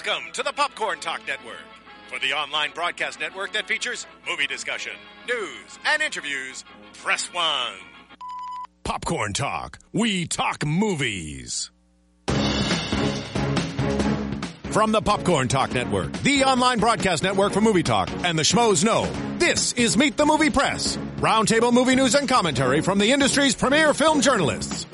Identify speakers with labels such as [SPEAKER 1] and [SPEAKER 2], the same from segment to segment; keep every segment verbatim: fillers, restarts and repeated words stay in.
[SPEAKER 1] Welcome to the Popcorn Talk Network, for the online broadcast network that features movie discussion, news, and interviews. Press one. Popcorn Talk. We talk movies. From the Popcorn Talk Network, the online broadcast network for movie talk, and the schmoes know, this is Meet the Movie Press, roundtable movie news and commentary from the industry's premier film journalists.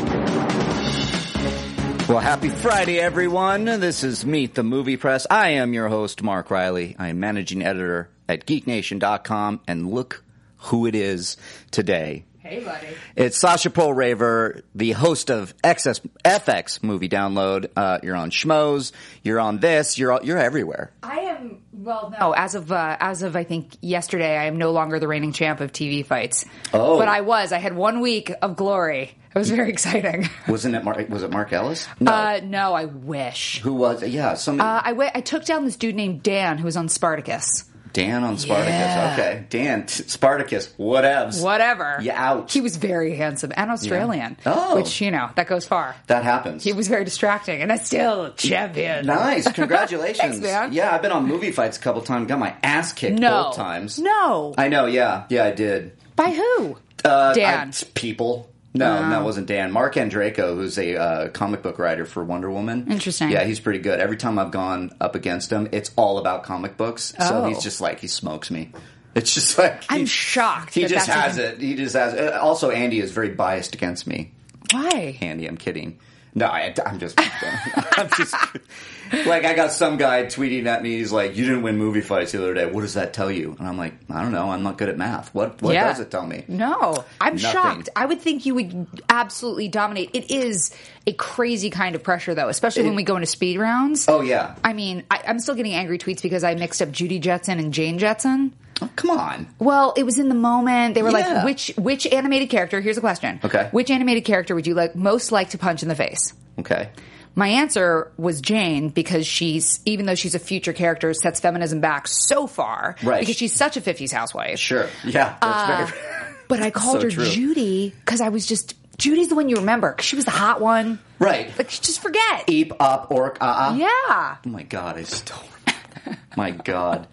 [SPEAKER 2] Well, happy Friday, everyone. This is Meet the Movie Press. I am your host, Mark Riley. I am managing editor at geek nation dot com, and look who it is today.
[SPEAKER 3] Hey, buddy.
[SPEAKER 2] It's Sasha Polraver, the host of X S, F X Movie Download. Uh, you're on Schmoes. You're on this. You're you're everywhere.
[SPEAKER 3] I am, well, no. As of, uh, as of, I think, yesterday, I am no longer the reigning champ of T V fights.
[SPEAKER 2] Oh.
[SPEAKER 3] But I was. I had one week of glory. It was very exciting.
[SPEAKER 2] Wasn't it Mark, was it Mark Ellis? No.
[SPEAKER 3] Uh, no, I wish.
[SPEAKER 2] Who was it? Yeah, somebody.
[SPEAKER 3] Uh, I, w- I took down this dude named Dan who was on Spartacus.
[SPEAKER 2] Dan on Spartacus.
[SPEAKER 3] Yeah.
[SPEAKER 2] Okay. Dan, t- Spartacus, whatevs.
[SPEAKER 3] Whatever.
[SPEAKER 2] You out.
[SPEAKER 3] He was very handsome and Australian.
[SPEAKER 2] Yeah. Oh.
[SPEAKER 3] Which, you know, that goes far.
[SPEAKER 2] That happens.
[SPEAKER 3] He was very distracting, and I still champion.
[SPEAKER 2] Nice. Congratulations.
[SPEAKER 3] Thanks, man.
[SPEAKER 2] Yeah, I've been on movie fights a couple times. Got my ass kicked
[SPEAKER 3] No.
[SPEAKER 2] both times.
[SPEAKER 3] No.
[SPEAKER 2] I know, yeah. Yeah, I did.
[SPEAKER 3] By who?
[SPEAKER 2] Uh,
[SPEAKER 3] Dan.
[SPEAKER 2] I, people. No,
[SPEAKER 3] No.
[SPEAKER 2] that wasn't Dan. Mark Andreyko, who's a uh, comic book writer for Wonder Woman.
[SPEAKER 3] Interesting.
[SPEAKER 2] Yeah, he's pretty good. Every time I've gone up against him, it's all about comic books. So
[SPEAKER 3] Oh.
[SPEAKER 2] he's just like, he smokes me. It's just like...
[SPEAKER 3] I'm
[SPEAKER 2] he,
[SPEAKER 3] shocked.
[SPEAKER 2] He
[SPEAKER 3] that
[SPEAKER 2] just
[SPEAKER 3] that's
[SPEAKER 2] has
[SPEAKER 3] even-
[SPEAKER 2] it. He just has it. Also, Andy is very biased against me.
[SPEAKER 3] Why?
[SPEAKER 2] Andy, I'm kidding. No, I, I'm just... I'm just... Like, I got some guy tweeting at me, he's like, you didn't win movie fights the other day. What does that tell you? And I'm like, I don't know. I'm not good at math. What What
[SPEAKER 3] Yeah.
[SPEAKER 2] does it tell me?
[SPEAKER 3] No, I'm
[SPEAKER 2] Nothing.
[SPEAKER 3] shocked. I would think you would absolutely dominate. It is a crazy kind of pressure, though, especially
[SPEAKER 2] It-
[SPEAKER 3] when we go into speed rounds.
[SPEAKER 2] Oh, yeah.
[SPEAKER 3] I mean, I, I'm still getting angry tweets because I mixed up Judy Jetson and Jane Jetson.
[SPEAKER 2] Oh, come on.
[SPEAKER 3] Well, it was in the moment. They were
[SPEAKER 2] Yeah.
[SPEAKER 3] like, which which animated character? Here's a question.
[SPEAKER 2] Okay.
[SPEAKER 3] Which animated character would you like most like to punch in the face?
[SPEAKER 2] Okay.
[SPEAKER 3] My answer was Jane because she's, even though she's a future character, sets feminism back so far.
[SPEAKER 2] Right.
[SPEAKER 3] Because she's such a fifties housewife.
[SPEAKER 2] Sure. Yeah. That's very...
[SPEAKER 3] But I called
[SPEAKER 2] So
[SPEAKER 3] her
[SPEAKER 2] true.
[SPEAKER 3] Judy because I was just, Judy's the one you remember because she was the hot one.
[SPEAKER 2] Right.
[SPEAKER 3] Like, you just forget.
[SPEAKER 2] Eep, up, orc, uh-uh.
[SPEAKER 3] Yeah.
[SPEAKER 2] Oh, my God. I just don't remember. My God.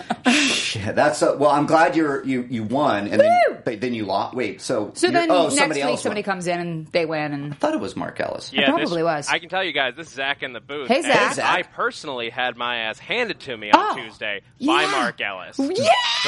[SPEAKER 2] Shit. That's a, well, I'm glad you're, you, you won. And then,
[SPEAKER 3] Woo!
[SPEAKER 2] but then you lost. Wait, so.
[SPEAKER 3] So
[SPEAKER 2] you're-
[SPEAKER 3] then
[SPEAKER 2] oh,
[SPEAKER 3] next
[SPEAKER 2] somebody
[SPEAKER 3] week
[SPEAKER 2] else
[SPEAKER 3] somebody
[SPEAKER 2] won.
[SPEAKER 3] comes in and they win. And
[SPEAKER 2] I thought it was Mark Ellis.
[SPEAKER 3] It probably was.
[SPEAKER 4] I can tell you guys, this is Zach in the booth.
[SPEAKER 3] Hey,
[SPEAKER 4] and
[SPEAKER 3] Zach.
[SPEAKER 2] Hey, Zach.
[SPEAKER 4] I personally had my ass handed to me on
[SPEAKER 3] Oh,
[SPEAKER 4] Tuesday by
[SPEAKER 3] yeah.
[SPEAKER 4] Mark Ellis.
[SPEAKER 3] Yeah!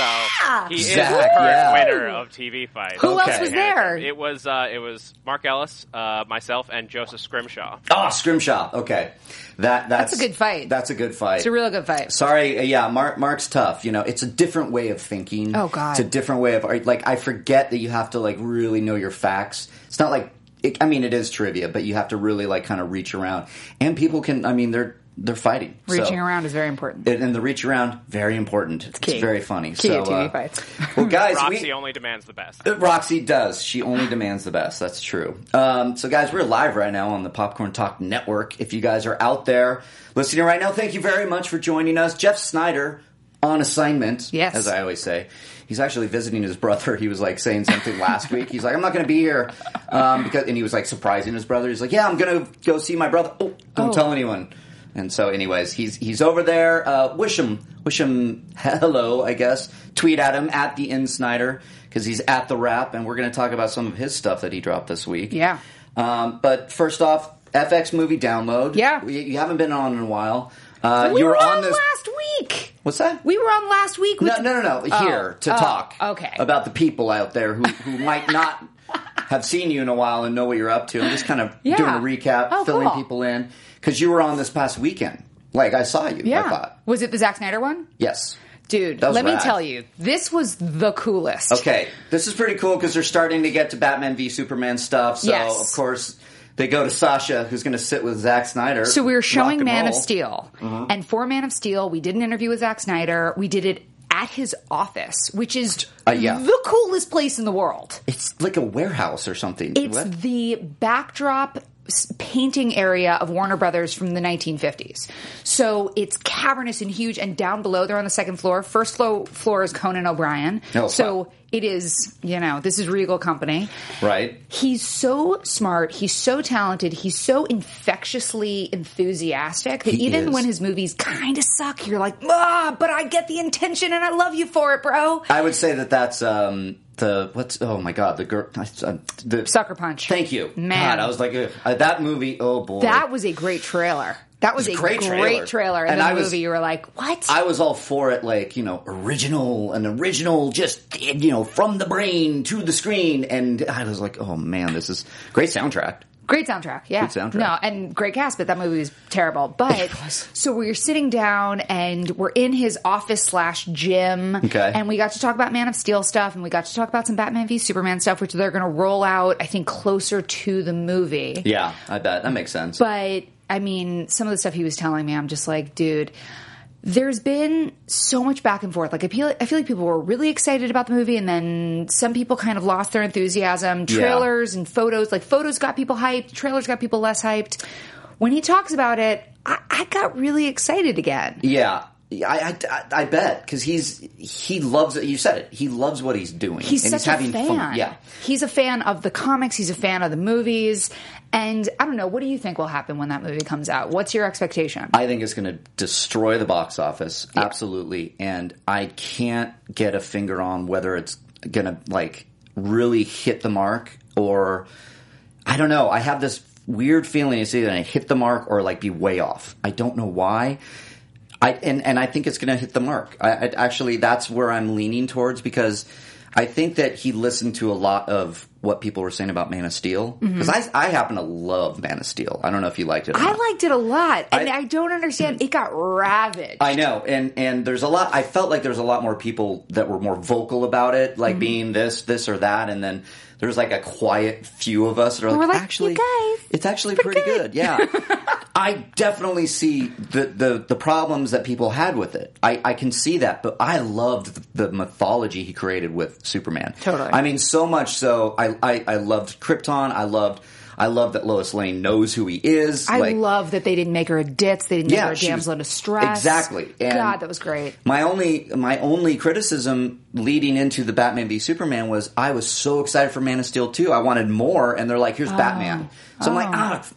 [SPEAKER 4] So he is
[SPEAKER 2] Zach,
[SPEAKER 4] the current
[SPEAKER 2] yeah.
[SPEAKER 4] winner of T V Fight.
[SPEAKER 3] Who
[SPEAKER 2] Okay.
[SPEAKER 3] else was there?
[SPEAKER 4] It was uh, it was Mark Ellis, uh, myself, and Joseph Scrimshaw.
[SPEAKER 2] Oh, Scrimshaw. Okay. That, that's,
[SPEAKER 3] That's a good fight.
[SPEAKER 2] That's a good fight.
[SPEAKER 3] It's a real good fight.
[SPEAKER 2] Sorry, uh, yeah, Mark, Mark's tough. You know, it's a different way of thinking.
[SPEAKER 3] Oh, God.
[SPEAKER 2] It's a different way of, like, I forget that you have to, like, really know your facts. It's not like, it, I mean, it is trivia, but you have to really, like, kind of reach around. And people can, I mean, they're, they're fighting.
[SPEAKER 3] Reaching
[SPEAKER 2] so,
[SPEAKER 3] around is very important.
[SPEAKER 2] And, and the reach around, very important. It's,
[SPEAKER 3] key.
[SPEAKER 2] very funny.
[SPEAKER 3] Key
[SPEAKER 2] so,
[SPEAKER 3] to T V
[SPEAKER 2] uh,
[SPEAKER 3] fights.
[SPEAKER 2] Well, guys,
[SPEAKER 4] Roxy
[SPEAKER 2] we,
[SPEAKER 4] only demands the best.
[SPEAKER 2] uh, Roxy does. She only demands the best. That's true. Um, so, guys, we're live right now on the Popcorn Talk Network. If you guys are out there listening right now, thank you very much for joining us. Jeff Snyder on assignment,
[SPEAKER 3] Yes.
[SPEAKER 2] as I always say. He's actually visiting his brother. He was like saying something last week. He's like, I'm not going to be here um, because, and he was like surprising his brother. He's like, yeah, I'm going to go see my brother. Oh, don't
[SPEAKER 3] Oh.
[SPEAKER 2] tell anyone. And so, anyways, he's he's over there. Uh, wish him wish him hello, I guess. Tweet at him at the In Snyder because he's at the Wrap, and we're going to talk about some of his stuff that he dropped this week.
[SPEAKER 3] Yeah.
[SPEAKER 2] Um, but first off, F X Movie Download.
[SPEAKER 3] Yeah.
[SPEAKER 2] you, you haven't been on in a while. Uh,
[SPEAKER 3] we
[SPEAKER 2] you
[SPEAKER 3] were,
[SPEAKER 2] were
[SPEAKER 3] on
[SPEAKER 2] this.
[SPEAKER 3] last week.
[SPEAKER 2] What's that?
[SPEAKER 3] We were on last week. With
[SPEAKER 2] No, no, no, no.
[SPEAKER 3] Oh.
[SPEAKER 2] Here to
[SPEAKER 3] Oh,
[SPEAKER 2] talk
[SPEAKER 3] okay.
[SPEAKER 2] about the people out there who, who might not have seen you in a while and know what you're up to. I'm just kind of
[SPEAKER 3] Yeah.
[SPEAKER 2] doing a recap,
[SPEAKER 3] Oh,
[SPEAKER 2] filling
[SPEAKER 3] cool.
[SPEAKER 2] people in because you were on this past weekend. Like I saw you.
[SPEAKER 3] Yeah.
[SPEAKER 2] I thought
[SPEAKER 3] Was it the Zack Snyder one?
[SPEAKER 2] yes.
[SPEAKER 3] Dude,
[SPEAKER 2] That was
[SPEAKER 3] let me
[SPEAKER 2] rad.
[SPEAKER 3] tell you, this was the coolest.
[SPEAKER 2] Okay, this is pretty cool because they're starting to get to Batman v Superman stuff. So
[SPEAKER 3] Yes.
[SPEAKER 2] of course they go to Sasha, who's going to sit with Zack Snyder.
[SPEAKER 3] So we were
[SPEAKER 2] rock
[SPEAKER 3] showing
[SPEAKER 2] and
[SPEAKER 3] Man of
[SPEAKER 2] roll.
[SPEAKER 3] Steel.
[SPEAKER 2] Uh-huh.
[SPEAKER 3] And for Man of Steel, we did an interview with Zack Snyder. We did it at his office, which is
[SPEAKER 2] Uh, yeah.
[SPEAKER 3] the coolest place in the world.
[SPEAKER 2] It's like a warehouse or something.
[SPEAKER 3] It's
[SPEAKER 2] What?
[SPEAKER 3] the backdrop s- painting area of Warner Brothers from the nineteen fifties. So it's cavernous and huge, and down below, they're on the second floor. First floor, floor is Conan O'Brien.
[SPEAKER 2] Oh,
[SPEAKER 3] so
[SPEAKER 2] wow.
[SPEAKER 3] it is, you know, this is Regal Company.
[SPEAKER 2] Right.
[SPEAKER 3] He's so smart. He's so talented. He's so infectiously enthusiastic that
[SPEAKER 2] He
[SPEAKER 3] even
[SPEAKER 2] is.
[SPEAKER 3] when his movies kind of suck, you're like, ah, but I get the intention and I love you for it, bro.
[SPEAKER 2] I would say that that's um, the what's oh my god the girl uh, the
[SPEAKER 3] Sucker Punch.
[SPEAKER 2] Thank you,
[SPEAKER 3] Man.
[SPEAKER 2] God, I was like ugh, uh, that movie. Oh boy,
[SPEAKER 3] That was a great trailer. That was,
[SPEAKER 2] It
[SPEAKER 3] a
[SPEAKER 2] was a great
[SPEAKER 3] great,
[SPEAKER 2] trailer.
[SPEAKER 3] trailer. And,
[SPEAKER 2] And
[SPEAKER 3] then
[SPEAKER 2] I
[SPEAKER 3] the
[SPEAKER 2] was-
[SPEAKER 3] movie, you were like, what?
[SPEAKER 2] I was all for it, like, you know, original, an original, just, you know, from the brain to the screen. And I was like, oh man, this is great soundtrack.
[SPEAKER 3] Great soundtrack, yeah.
[SPEAKER 2] Good soundtrack.
[SPEAKER 3] No, and great cast, but that movie was terrible. But so we're sitting down and we're in his office slash gym.
[SPEAKER 2] Okay.
[SPEAKER 3] And we got to talk about Man of Steel stuff, and we got to talk about some Batman v Superman stuff, which they're going to roll out, I think, closer to the movie.
[SPEAKER 2] Yeah, I bet. That makes sense.
[SPEAKER 3] But I mean, some of the stuff he was telling me, I'm just like, dude, there's been so much back and forth. Like, I feel, I feel like people were really excited about the movie, and then some people kind of lost their enthusiasm.
[SPEAKER 2] Yeah.
[SPEAKER 3] Trailers and photos, like photos got people hyped, trailers got people less hyped. When he talks about it, I, I got really excited again.
[SPEAKER 2] Yeah. I, I, I bet, because he's he loves it. You said it. He loves what he's doing.
[SPEAKER 3] He's
[SPEAKER 2] and
[SPEAKER 3] such
[SPEAKER 2] he's having
[SPEAKER 3] a fan.
[SPEAKER 2] fun. Yeah.
[SPEAKER 3] He's a fan of the comics. He's a fan of the movies. And I don't know, what do you think will happen when that movie comes out? What's your expectation?
[SPEAKER 2] I think it's going to destroy the box office. Yeah. Absolutely. And I can't get a finger on whether it's going to, like, really hit the mark or... I don't know. I have this weird feeling it's either going to hit the mark or, like, be way off. I don't know why. I and, and I think it's going to hit the mark. I, I actually, that's where I'm leaning towards, because I think that he listened to a lot of what people were saying about Man of Steel. Because mm-hmm. I, I happen to love Man of Steel. I don't know if you liked it or
[SPEAKER 3] I
[SPEAKER 2] not.
[SPEAKER 3] liked it a lot. And I,
[SPEAKER 2] I-
[SPEAKER 3] I don't understand. It got ravaged.
[SPEAKER 2] I know, and and there's a lot. I felt like there's a lot more people that were more vocal about it, like mm-hmm. being this, this, or that, and then there's like a quiet few of us that are like,
[SPEAKER 3] we're like,
[SPEAKER 2] actually,
[SPEAKER 3] you guys,
[SPEAKER 2] it's actually
[SPEAKER 3] it's
[SPEAKER 2] pretty,
[SPEAKER 3] pretty
[SPEAKER 2] good. good. Yeah, I definitely see the, the the problems that people had with it. I, I can see that, but I loved the, the mythology he created with Superman.
[SPEAKER 3] Totally.
[SPEAKER 2] I mean, so much so. I I, I loved Krypton. I loved. I love that Lois Lane knows who he is.
[SPEAKER 3] I
[SPEAKER 2] like,
[SPEAKER 3] love that they didn't make her a ditz. They didn't make
[SPEAKER 2] Yeah,
[SPEAKER 3] her a
[SPEAKER 2] she
[SPEAKER 3] damsel
[SPEAKER 2] was-
[SPEAKER 3] in distress.
[SPEAKER 2] exactly. And
[SPEAKER 3] God, that was great.
[SPEAKER 2] My only my only criticism leading into the Batman v Superman was I was so excited for Man of Steel two. I wanted more, and they're like, here's Batman. So I'm like, ah,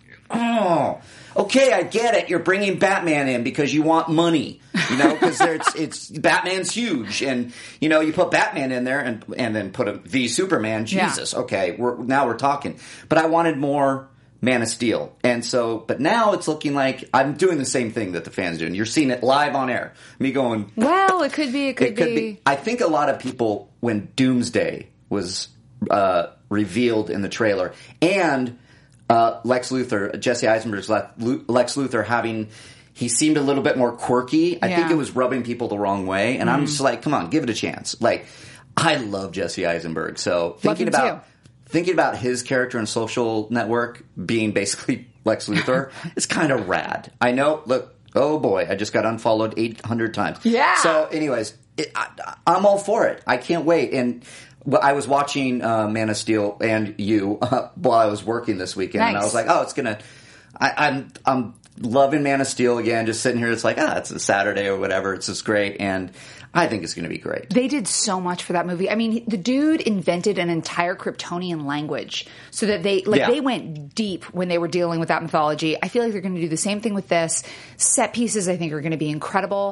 [SPEAKER 2] oh, okay, I get it. You're bringing Batman in because you want money, you know, because it's it's Batman's huge, and you know, you put Batman in there and and then put a v Superman. Jesus,
[SPEAKER 3] Yeah.
[SPEAKER 2] okay, we're now we're talking. But I wanted more Man of Steel. And so, but now it's looking like I'm doing the same thing that the fans do. And you're seeing it live on air. Me going,
[SPEAKER 3] Well, it could be. It could,
[SPEAKER 2] it could
[SPEAKER 3] be.
[SPEAKER 2] be. I think a lot of people, when Doomsday was uh, revealed in the trailer, and uh, Lex Luthor, Jesse Eisenberg's Le- Lu- Lex Luthor having, he seemed a little bit more quirky. I think
[SPEAKER 3] Yeah.
[SPEAKER 2] it was rubbing people the wrong way. And I'm just like, come on, give it a chance. Like, I love Jesse Eisenberg. So thinking
[SPEAKER 3] him
[SPEAKER 2] about...
[SPEAKER 3] too.
[SPEAKER 2] Thinking about his character in Social Network being basically Lex Luthor, it's kind of rad. I know, look, oh boy, I just got unfollowed eight hundred times.
[SPEAKER 3] Yeah.
[SPEAKER 2] So anyways, it, I, I'm all for it. I can't wait. And well, I was watching uh, Man of Steel and you uh, while I was working this weekend,
[SPEAKER 3] Nice.
[SPEAKER 2] and I was like, oh, it's going to... I'm I'm loving Man of Steel again, just sitting here. It's like, ah, it's a Saturday or whatever. It's just great. And I think it's going to be great.
[SPEAKER 3] They did so much for that movie. I mean, the dude invented an entire Kryptonian language so that they, like,
[SPEAKER 2] Yeah.
[SPEAKER 3] they went deep when they were dealing with that mythology. I feel like they're going to do the same thing with this. Set pieces, I think, are going to be incredible.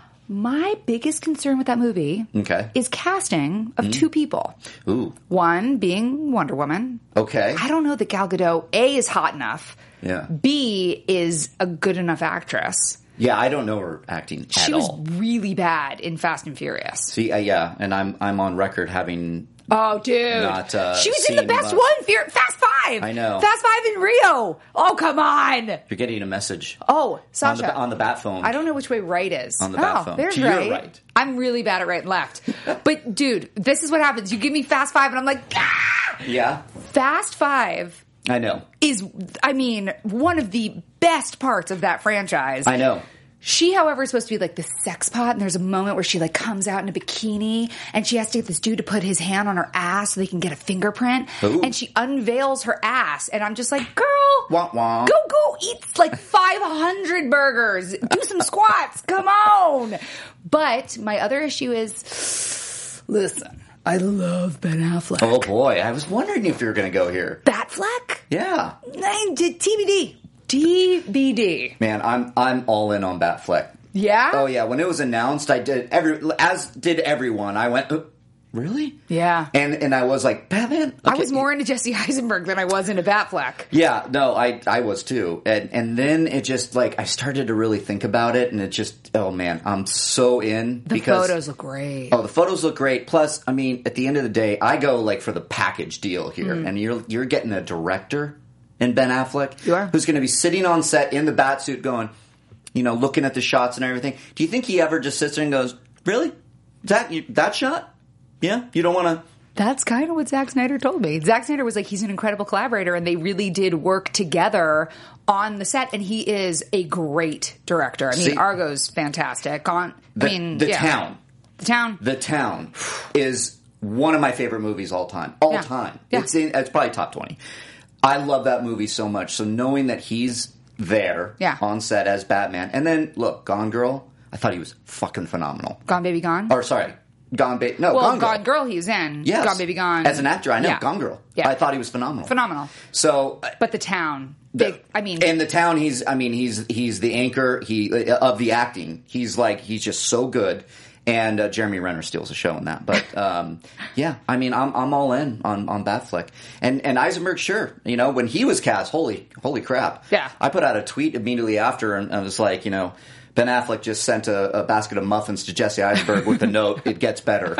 [SPEAKER 3] My biggest concern with that movie
[SPEAKER 2] Okay.
[SPEAKER 3] is casting of two people.
[SPEAKER 2] Ooh.
[SPEAKER 3] One being Wonder Woman.
[SPEAKER 2] Okay.
[SPEAKER 3] I don't know that Gal Gadot, A, is hot enough.
[SPEAKER 2] Yeah.
[SPEAKER 3] B, is a good enough actress.
[SPEAKER 2] Yeah, I don't know her acting at
[SPEAKER 3] She was
[SPEAKER 2] all.
[SPEAKER 3] really bad in Fast and Furious.
[SPEAKER 2] See, uh, yeah, and I'm I'm on record having
[SPEAKER 3] Oh, dude.
[SPEAKER 2] Not, uh,
[SPEAKER 3] she was in the
[SPEAKER 2] seen
[SPEAKER 3] best
[SPEAKER 2] much.
[SPEAKER 3] one, Fear, Fast Five.
[SPEAKER 2] I know.
[SPEAKER 3] Fast Five in Rio. Oh, come on.
[SPEAKER 2] you're getting a message
[SPEAKER 3] Oh,
[SPEAKER 2] on
[SPEAKER 3] Sasha.
[SPEAKER 2] the on the bat phone.
[SPEAKER 3] I don't know which way right is.
[SPEAKER 2] On the
[SPEAKER 3] oh,
[SPEAKER 2] bat phone.
[SPEAKER 3] There's
[SPEAKER 2] To your
[SPEAKER 3] right.
[SPEAKER 2] right.
[SPEAKER 3] I'm really bad at right and left. But, dude, this is what happens. You give me Fast Five, and I'm like, ah!
[SPEAKER 2] Yeah,
[SPEAKER 3] Fast Five
[SPEAKER 2] I know.
[SPEAKER 3] is, I mean, one of the best parts of that franchise.
[SPEAKER 2] I know.
[SPEAKER 3] She, however, is supposed to be like the sex pot, and there's a moment where she like comes out in a bikini, and she has to get this dude to put his hand on her ass so they can get a fingerprint.
[SPEAKER 2] Ooh.
[SPEAKER 3] And she unveils her ass, and I'm just like, girl,
[SPEAKER 2] Wah, wah.
[SPEAKER 3] go go eat like five hundred burgers, do some squats, come on. But my other issue is, listen, I love Ben Affleck.
[SPEAKER 2] Oh boy, I was wondering if you were going to go here.
[SPEAKER 3] Batfleck?
[SPEAKER 2] Yeah,
[SPEAKER 3] I did T B D. T B D.
[SPEAKER 2] man, I'm I'm all in on Batfleck.
[SPEAKER 3] Yeah?
[SPEAKER 2] Oh yeah, when it was announced, I did every as did everyone. I went, oh, really?
[SPEAKER 3] Yeah.
[SPEAKER 2] And and I was like, Batman.
[SPEAKER 3] I
[SPEAKER 2] Okay.
[SPEAKER 3] was more into Jesse Eisenberg than I was into Batfleck.
[SPEAKER 2] Yeah, no, I I was too. And and then it just like I started to really think about it, and it just oh man, I'm so in
[SPEAKER 3] The
[SPEAKER 2] because
[SPEAKER 3] photos look great.
[SPEAKER 2] Oh, the photos look great. Plus, I mean, at the end of the day, I go like for the package deal here,
[SPEAKER 3] Mm.
[SPEAKER 2] and you're you're getting a director in Ben Affleck,
[SPEAKER 3] You are.
[SPEAKER 2] who's going to be sitting on set in the bat suit, going, you know, looking at the shots and everything. Do you think he ever just sits there and goes, "Really, that you, that shot? Yeah, you don't want to."
[SPEAKER 3] That's kind of what Zack Snyder told me. Zack Snyder was like, he's an incredible collaborator, and they really did work together on the set, and he is a great director. I mean,
[SPEAKER 2] See-
[SPEAKER 3] Argo's fantastic. On,
[SPEAKER 2] The,
[SPEAKER 3] I mean,
[SPEAKER 2] the
[SPEAKER 3] yeah.
[SPEAKER 2] town,
[SPEAKER 3] The Town.
[SPEAKER 2] the town is one of my favorite movies all time. All
[SPEAKER 3] Yeah.
[SPEAKER 2] time.
[SPEAKER 3] Yeah.
[SPEAKER 2] It's in, it's probably top twenty. I love that movie so much. So knowing that he's there
[SPEAKER 3] Yeah.
[SPEAKER 2] on set as Batman, and then look, Gone Girl, I thought he was fucking phenomenal.
[SPEAKER 3] Gone Baby Gone?
[SPEAKER 2] Or sorry, Gone Baby. No,
[SPEAKER 3] well,
[SPEAKER 2] Gone Girl.
[SPEAKER 3] Gone Girl he was in.
[SPEAKER 2] Yes.
[SPEAKER 3] Gone Baby Gone.
[SPEAKER 2] As an actor, I know
[SPEAKER 3] Yeah.
[SPEAKER 2] Gone Girl.
[SPEAKER 3] Yeah.
[SPEAKER 2] I thought he was phenomenal.
[SPEAKER 3] Phenomenal.
[SPEAKER 2] So, uh,
[SPEAKER 3] But The Town. Big, I mean...
[SPEAKER 2] in the town, he's. I mean, he's he's the anchor. He uh, of the acting. He's like he's just so good. And uh, Jeremy Renner steals the show in that. But um, yeah, I mean, I'm I'm all in on on Batfleck and and Eisenberg. Sure, you know when he was cast, holy holy crap.
[SPEAKER 3] Yeah.
[SPEAKER 2] I put out a tweet immediately after, and I was like, you know, Ben Affleck just sent a, a basket of muffins to Jesse Eisenberg with the note, "It gets better."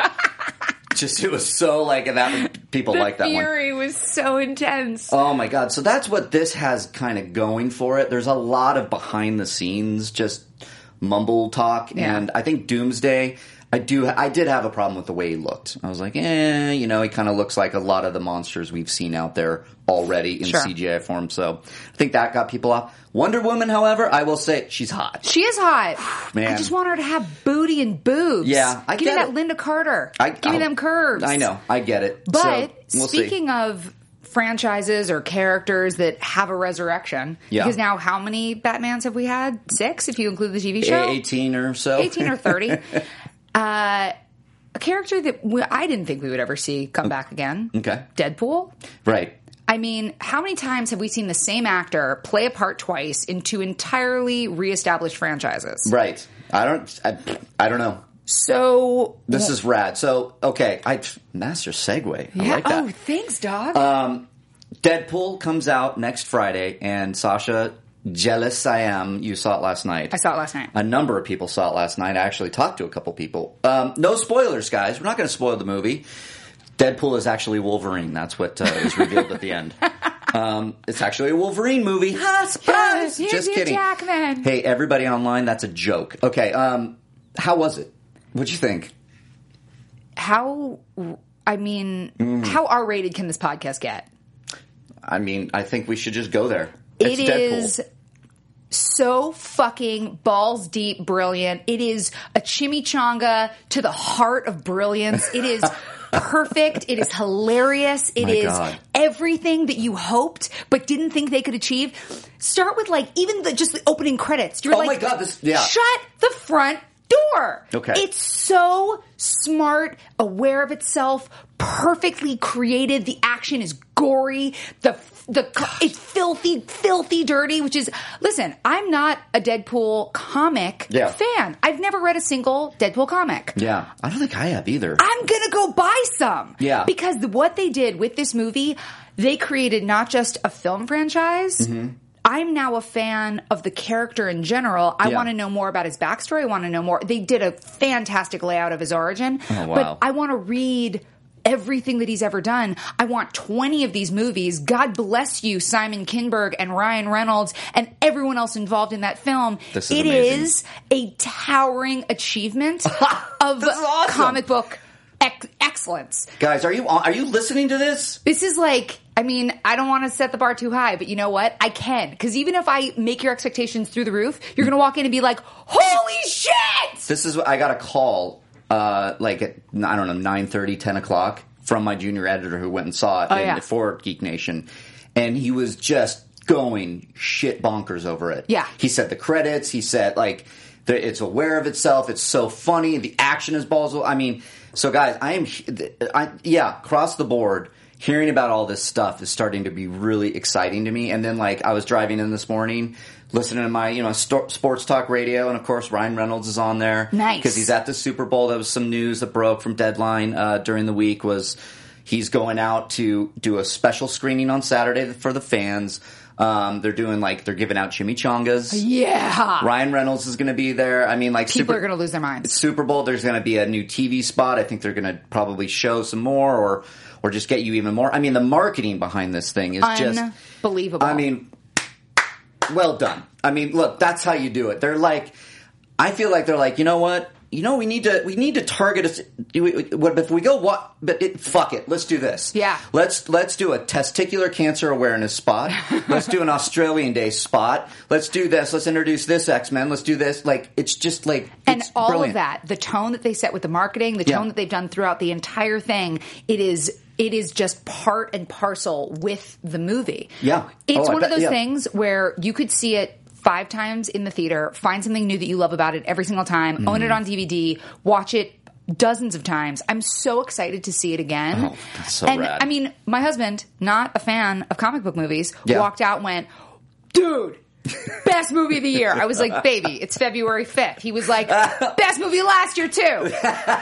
[SPEAKER 2] Just it was so like and that people like that one.
[SPEAKER 3] The fury was so intense.
[SPEAKER 2] Oh my god! So that's what this has kind of going for it. There's a lot of behind the scenes, just mumble talk,
[SPEAKER 3] Yeah.
[SPEAKER 2] and I think Doomsday. I do. I did have a problem with the way he looked. I was like, eh, you know, he kind of looks like a lot of the monsters we've seen out there already in
[SPEAKER 3] Sure.
[SPEAKER 2] C G I form. So I think that got people off. Wonder Woman, however, I will say she's hot.
[SPEAKER 3] She is hot.
[SPEAKER 2] Man.
[SPEAKER 3] I just want her to have booty and boobs.
[SPEAKER 2] Yeah, I
[SPEAKER 3] Give
[SPEAKER 2] get
[SPEAKER 3] me that
[SPEAKER 2] it.
[SPEAKER 3] Linda Carter.
[SPEAKER 2] I,
[SPEAKER 3] Give me
[SPEAKER 2] oh,
[SPEAKER 3] them curves.
[SPEAKER 2] I know. I get it.
[SPEAKER 3] But
[SPEAKER 2] so, we'll
[SPEAKER 3] speaking
[SPEAKER 2] see.
[SPEAKER 3] of franchises or characters that have a resurrection,
[SPEAKER 2] Yeah.
[SPEAKER 3] because now how many Batmans have we had? Six, if you include the T V show?
[SPEAKER 2] eighteen or so,
[SPEAKER 3] eighteen or thirty. uh, a character that we, I didn't think we would ever see come back again.
[SPEAKER 2] Okay.
[SPEAKER 3] Deadpool.
[SPEAKER 2] right.
[SPEAKER 3] I mean, how many times have we seen the same actor play a part twice in two entirely reestablished franchises?
[SPEAKER 2] Right. I don't. I, I don't know.
[SPEAKER 3] So
[SPEAKER 2] This is rad. So, okay, I master segue. I
[SPEAKER 3] yeah.
[SPEAKER 2] like that.
[SPEAKER 3] Oh, thanks, dog.
[SPEAKER 2] Um, Deadpool comes out next Friday, and Sasha, jealous I am. You saw it last night.
[SPEAKER 3] I saw it last night.
[SPEAKER 2] A number of people saw it last night. I actually talked to a couple people. Um, no spoilers, guys. We're not going to spoil the movie. Deadpool is actually Wolverine. That's what uh, is revealed at the end. Um, it's actually a Wolverine movie. Ha, surprise!
[SPEAKER 3] Here's
[SPEAKER 2] Just
[SPEAKER 3] Hugh
[SPEAKER 2] kidding.
[SPEAKER 3] Jackman.
[SPEAKER 2] Hey, everybody online, that's a joke. Okay, um, how was it? What'd you think?
[SPEAKER 3] How, I mean,
[SPEAKER 2] Mm.
[SPEAKER 3] how R-rated can this podcast get?
[SPEAKER 2] I mean, I think we should just go there. It's
[SPEAKER 3] It
[SPEAKER 2] Deadpool.
[SPEAKER 3] is so fucking balls deep brilliant. It is a chimichanga to the heart of brilliance. It is perfect. It is hilarious. It
[SPEAKER 2] My
[SPEAKER 3] is
[SPEAKER 2] God.
[SPEAKER 3] everything that you hoped but didn't think they could achieve. Start with like even the just the opening credits. You're
[SPEAKER 2] Oh
[SPEAKER 3] like,
[SPEAKER 2] my God, this- yeah.
[SPEAKER 3] shut the front door.
[SPEAKER 2] Okay.
[SPEAKER 3] It's so smart, aware of itself, perfectly created. The action is gory. The the it's filthy, filthy dirty, which is listen, I'm not a Deadpool comic
[SPEAKER 2] Yeah.
[SPEAKER 3] fan. I've never read a single Deadpool comic.
[SPEAKER 2] Yeah, I don't think I have either.
[SPEAKER 3] I'm going to go buy some.
[SPEAKER 2] Yeah.
[SPEAKER 3] Because the, what they did with this movie, they created not just a film franchise.
[SPEAKER 2] Mm-hmm.
[SPEAKER 3] I'm now a fan of the character in general. I
[SPEAKER 2] Yeah.
[SPEAKER 3] want to know more about his backstory. I want to know more. They did a fantastic layout of his origin.
[SPEAKER 2] Oh, wow.
[SPEAKER 3] But I want to read everything that he's ever done. I want twenty of these movies. God bless you, Simon Kinberg and Ryan Reynolds and everyone else involved in that film.
[SPEAKER 2] This is
[SPEAKER 3] It
[SPEAKER 2] amazing.
[SPEAKER 3] is a towering achievement of
[SPEAKER 2] This is awesome.
[SPEAKER 3] comic book ex- excellence.
[SPEAKER 2] Guys, are you are you listening to this?
[SPEAKER 3] This is like, I mean, I don't want to set the bar too high, but you know what? I can. Because even if I make your expectations through the roof, you're going to walk in and be like, holy shit!
[SPEAKER 2] This is what I got a call, uh, like at, I don't know, nine thirty, ten o'clock from my junior editor who went and saw it
[SPEAKER 3] Oh,
[SPEAKER 2] in,
[SPEAKER 3] yeah.
[SPEAKER 2] for Geek Nation. And he was just going shit bonkers over it.
[SPEAKER 3] Yeah.
[SPEAKER 2] He said the credits. He said, like, the, it's aware of itself. It's so funny. The action is balls. I mean, so guys, I am, I, yeah, across the board, hearing about all this stuff is starting to be really exciting to me. And then, like, I was driving in this morning, listening to my, you know, sto- sports talk radio, and of course, Ryan Reynolds is on there.
[SPEAKER 3] Nice.
[SPEAKER 2] Because he's at the Super Bowl. That was some news that broke from Deadline uh, during the week was he's going out to do a special screening on Saturday for the fans. Um, they're doing, like, they're giving out chimichangas.
[SPEAKER 3] Yeah.
[SPEAKER 2] Ryan Reynolds is going to be there. I mean, like,
[SPEAKER 3] People
[SPEAKER 2] Super,
[SPEAKER 3] are going to lose their minds.
[SPEAKER 2] Super Bowl, there's going to be a new T V spot. I think they're going to probably show some more or or just get you even more. I mean, the marketing behind this thing is just
[SPEAKER 3] unbelievable.
[SPEAKER 2] I mean, well done. I mean, look, that's how you do it. They're like, I feel like they're like, you know what? You know, we need to we need to target us. What if we go? What? But it, fuck it. Let's do this.
[SPEAKER 3] Yeah.
[SPEAKER 2] Let's let's do a testicular cancer awareness spot. Let's do an Australian Day spot. Let's do this. Let's introduce this X-Men. Let's do this. Like, it's just like
[SPEAKER 3] And
[SPEAKER 2] it's
[SPEAKER 3] all
[SPEAKER 2] brilliant.
[SPEAKER 3] of that, the tone that they set with the marketing, the
[SPEAKER 2] Yeah.
[SPEAKER 3] tone that they've done throughout the entire thing, it is it is just part and parcel with the movie.
[SPEAKER 2] Yeah.
[SPEAKER 3] It's
[SPEAKER 2] Oh, I
[SPEAKER 3] one of
[SPEAKER 2] bet-
[SPEAKER 3] those
[SPEAKER 2] yeah.
[SPEAKER 3] things where you could see it five times in the theater, find something new that you love about it every single time,
[SPEAKER 2] Mm-hmm.
[SPEAKER 3] own it on D V D, watch it dozens of times. I'm so excited to see it again.
[SPEAKER 2] Oh, that's so
[SPEAKER 3] and
[SPEAKER 2] rad.
[SPEAKER 3] I mean, my husband, not a fan of comic book movies,
[SPEAKER 2] Yeah.
[SPEAKER 3] walked out and went, dude, best movie of the year. I was like, baby, it's February fifth. He was like, best movie last year too.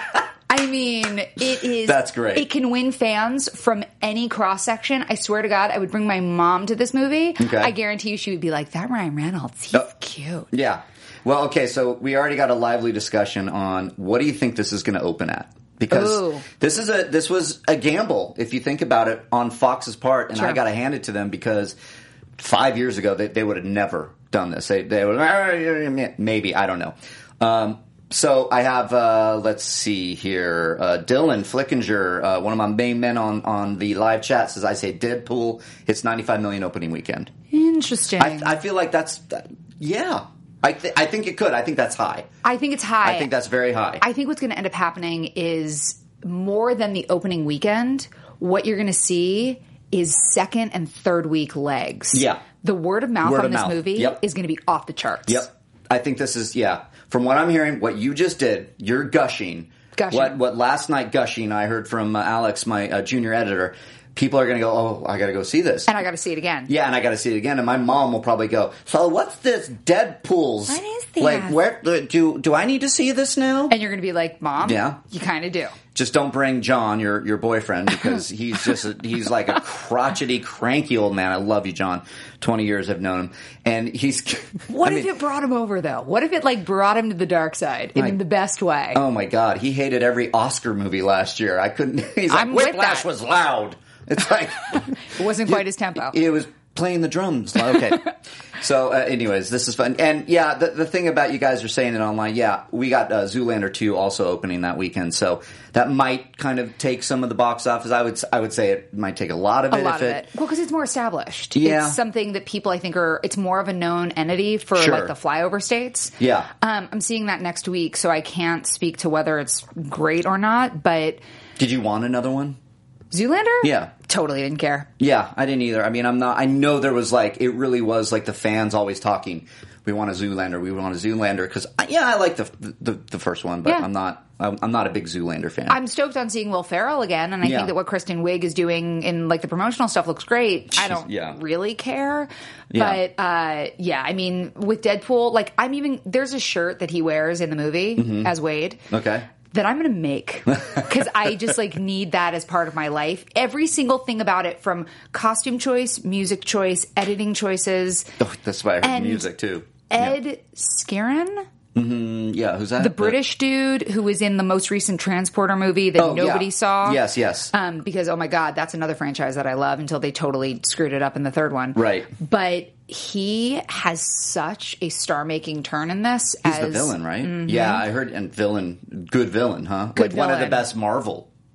[SPEAKER 3] I mean, it is.
[SPEAKER 2] That's great.
[SPEAKER 3] It can win fans from any cross section. I swear to God, I would bring my mom to this movie.
[SPEAKER 2] Okay.
[SPEAKER 3] I guarantee you she would be like, that Ryan Reynolds, he's
[SPEAKER 2] Oh.
[SPEAKER 3] cute.
[SPEAKER 2] Yeah. Well, okay, so we already got a lively discussion on what do you think this is going to open at? Because
[SPEAKER 3] Ooh.
[SPEAKER 2] this is a this was a gamble, if you think about it, on Fox's part, and
[SPEAKER 3] Sure.
[SPEAKER 2] I got to hand it to them because five years ago they, they would have never done this. They they would maybe I don't know. Um, so I have uh, let's see here, uh, Dylan Flickinger, uh, one of my main men on on the live chat says I say Deadpool hits ninety-five million opening weekend.
[SPEAKER 3] Interesting.
[SPEAKER 2] I, I feel like that's yeah. I th- I think it could. I think that's high.
[SPEAKER 3] I think it's high.
[SPEAKER 2] I think that's very high.
[SPEAKER 3] I think what's going to end up happening is more than the opening weekend, what you're going to see is second and third week legs.
[SPEAKER 2] Yeah.
[SPEAKER 3] The word of mouth
[SPEAKER 2] Word
[SPEAKER 3] on
[SPEAKER 2] of
[SPEAKER 3] this
[SPEAKER 2] mouth.
[SPEAKER 3] movie
[SPEAKER 2] Yep.
[SPEAKER 3] is going to be off the charts.
[SPEAKER 2] Yep. I think this is, yeah. From what I'm hearing, what you just did, you're gushing.
[SPEAKER 3] Gushing.
[SPEAKER 2] What what last night gushing, I heard from uh, Alex, my uh, junior editor, people are going to go, oh, I got to go see this.
[SPEAKER 3] And I got to see it again.
[SPEAKER 2] Yeah, and I got to see it again. And my mom will probably go, so what's this Deadpool's?
[SPEAKER 3] What is this?
[SPEAKER 2] Like, where do do I need to see this now?
[SPEAKER 3] And you're going to be like, Mom,
[SPEAKER 2] Yeah.
[SPEAKER 3] you kind of do.
[SPEAKER 2] Just don't bring John, your your boyfriend, because he's just a, he's like a crotchety, cranky old man. I love you, John. Twenty years I've known him, and he's.
[SPEAKER 3] What
[SPEAKER 2] I
[SPEAKER 3] if
[SPEAKER 2] mean,
[SPEAKER 3] it brought him over, though? What if it, like, brought him to the dark side in,
[SPEAKER 2] Like-
[SPEAKER 3] in the best way?
[SPEAKER 2] Oh my God, he hated every Oscar movie last year. I couldn't. He's like,
[SPEAKER 3] I'm with
[SPEAKER 2] Whiplash
[SPEAKER 3] that.
[SPEAKER 2] was loud. It's like
[SPEAKER 3] It wasn't quite his tempo.
[SPEAKER 2] it was playing the drums. Okay. So, uh, anyways, this is fun. And yeah, the, the thing about you guys are saying it online, yeah, we got uh, Zoolander two also opening that weekend. So that might kind of take some of the box office. I would I would say it might take a lot of
[SPEAKER 3] A
[SPEAKER 2] it.
[SPEAKER 3] lot
[SPEAKER 2] if
[SPEAKER 3] of it. Well, because it's more established.
[SPEAKER 2] Yeah.
[SPEAKER 3] It's something that people, I think, are, it's more of a known entity for,
[SPEAKER 2] Sure.
[SPEAKER 3] like, the flyover states.
[SPEAKER 2] Yeah.
[SPEAKER 3] Um, I'm seeing that next week, so I can't speak to whether it's great or not, but
[SPEAKER 2] Did you want another one?
[SPEAKER 3] Zoolander?
[SPEAKER 2] Yeah.
[SPEAKER 3] Totally didn't care.
[SPEAKER 2] Yeah, I didn't either. I mean, I'm not. I know there was like it really was like the fans always talking. We want a Zoolander. We want a Zoolander because yeah, I like the the, the first one, but
[SPEAKER 3] Yeah.
[SPEAKER 2] I'm not. I'm, I'm not a big Zoolander fan.
[SPEAKER 3] I'm stoked on seeing Will Ferrell again, and I
[SPEAKER 2] Yeah.
[SPEAKER 3] think that what Kristen Wiig is doing in, like, the promotional stuff looks great. I don't
[SPEAKER 2] yeah.
[SPEAKER 3] really care.
[SPEAKER 2] Yeah.
[SPEAKER 3] But, uh, yeah, I mean, with Deadpool, like, I'm even, there's a shirt that he wears in the movie
[SPEAKER 2] Mm-hmm.
[SPEAKER 3] as Wade.
[SPEAKER 2] Okay.
[SPEAKER 3] That I'm going to make because I just like need that as part of my life. Every single thing about it, from costume choice, music choice, editing choices.
[SPEAKER 2] Oh, that's why I heard
[SPEAKER 3] And
[SPEAKER 2] music too.
[SPEAKER 3] Ed Scarin,
[SPEAKER 2] Mm, yeah, who's that?
[SPEAKER 3] the British dude who was in the most recent Transporter movie that
[SPEAKER 2] Oh,
[SPEAKER 3] nobody
[SPEAKER 2] yeah.
[SPEAKER 3] saw.
[SPEAKER 2] Yes, yes.
[SPEAKER 3] Um, because, oh my God, that's another franchise that I love until they totally screwed it up in the third one.
[SPEAKER 2] Right.
[SPEAKER 3] But he has such a star-making turn in this.
[SPEAKER 2] He's
[SPEAKER 3] as
[SPEAKER 2] the villain, right? Yeah, I heard. And villain, good villain, huh?
[SPEAKER 3] Good
[SPEAKER 2] like one of the
[SPEAKER 3] villain.
[SPEAKER 2] best Marvel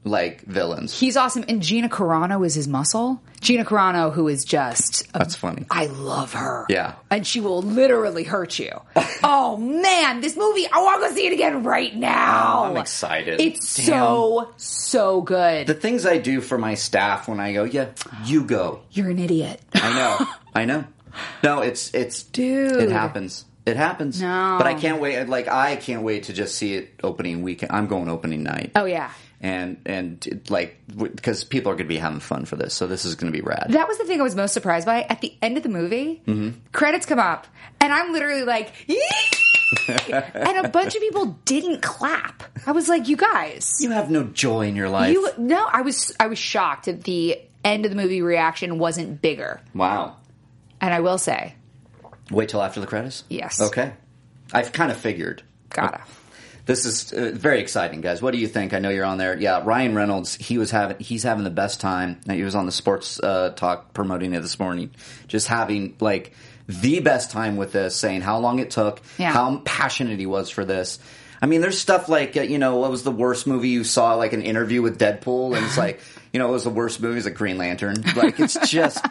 [SPEAKER 2] like villains.
[SPEAKER 3] He's awesome. And Gina Carano is his muscle. Gina Carano, who is just... A,
[SPEAKER 2] That's funny.
[SPEAKER 3] I love her.
[SPEAKER 2] Yeah.
[SPEAKER 3] And she will literally hurt you. Oh, man. This movie, I want to go see it again right now.
[SPEAKER 2] Oh, I'm excited.
[SPEAKER 3] It's
[SPEAKER 2] Damn.
[SPEAKER 3] so, so good.
[SPEAKER 2] The things I do for my staff when I go, yeah, you go.
[SPEAKER 3] You're an idiot.
[SPEAKER 2] I know. I know. No, it's... it's
[SPEAKER 3] Dude.
[SPEAKER 2] It happens. It happens.
[SPEAKER 3] No.
[SPEAKER 2] But I can't wait. Like, I can't wait to just see it opening weekend. I'm going opening night.
[SPEAKER 3] Oh, yeah.
[SPEAKER 2] And, and it, like, because people are going to be having fun for this, so this is going to be rad.
[SPEAKER 3] That was the thing I was most surprised by. At the end of the movie,
[SPEAKER 2] mm-hmm.
[SPEAKER 3] credits come up, and I'm literally like, yee! And a bunch of people didn't clap. I was like, you guys.
[SPEAKER 2] You have no joy in your life.
[SPEAKER 3] You, no, I was, I was shocked that the end of the movie reaction wasn't bigger.
[SPEAKER 2] Wow.
[SPEAKER 3] And I will say.
[SPEAKER 2] Wait till after the credits?
[SPEAKER 3] Yes.
[SPEAKER 2] Okay. I've kind of figured.
[SPEAKER 3] Gotta.
[SPEAKER 2] This is uh, very exciting, guys. What do you think? I know you're on there. Yeah, Ryan Reynolds, he was having he's having the best time. He was on the sports uh, talk promoting it this morning. Just having like the best time with this, saying how long it took,
[SPEAKER 3] yeah.
[SPEAKER 2] how passionate he was for this. I mean, there's stuff like, uh, you know, what was the worst movie you saw? Like an interview with Deadpool, and it's like, you know, what was the worst movie? It's like Green Lantern. Like, it's just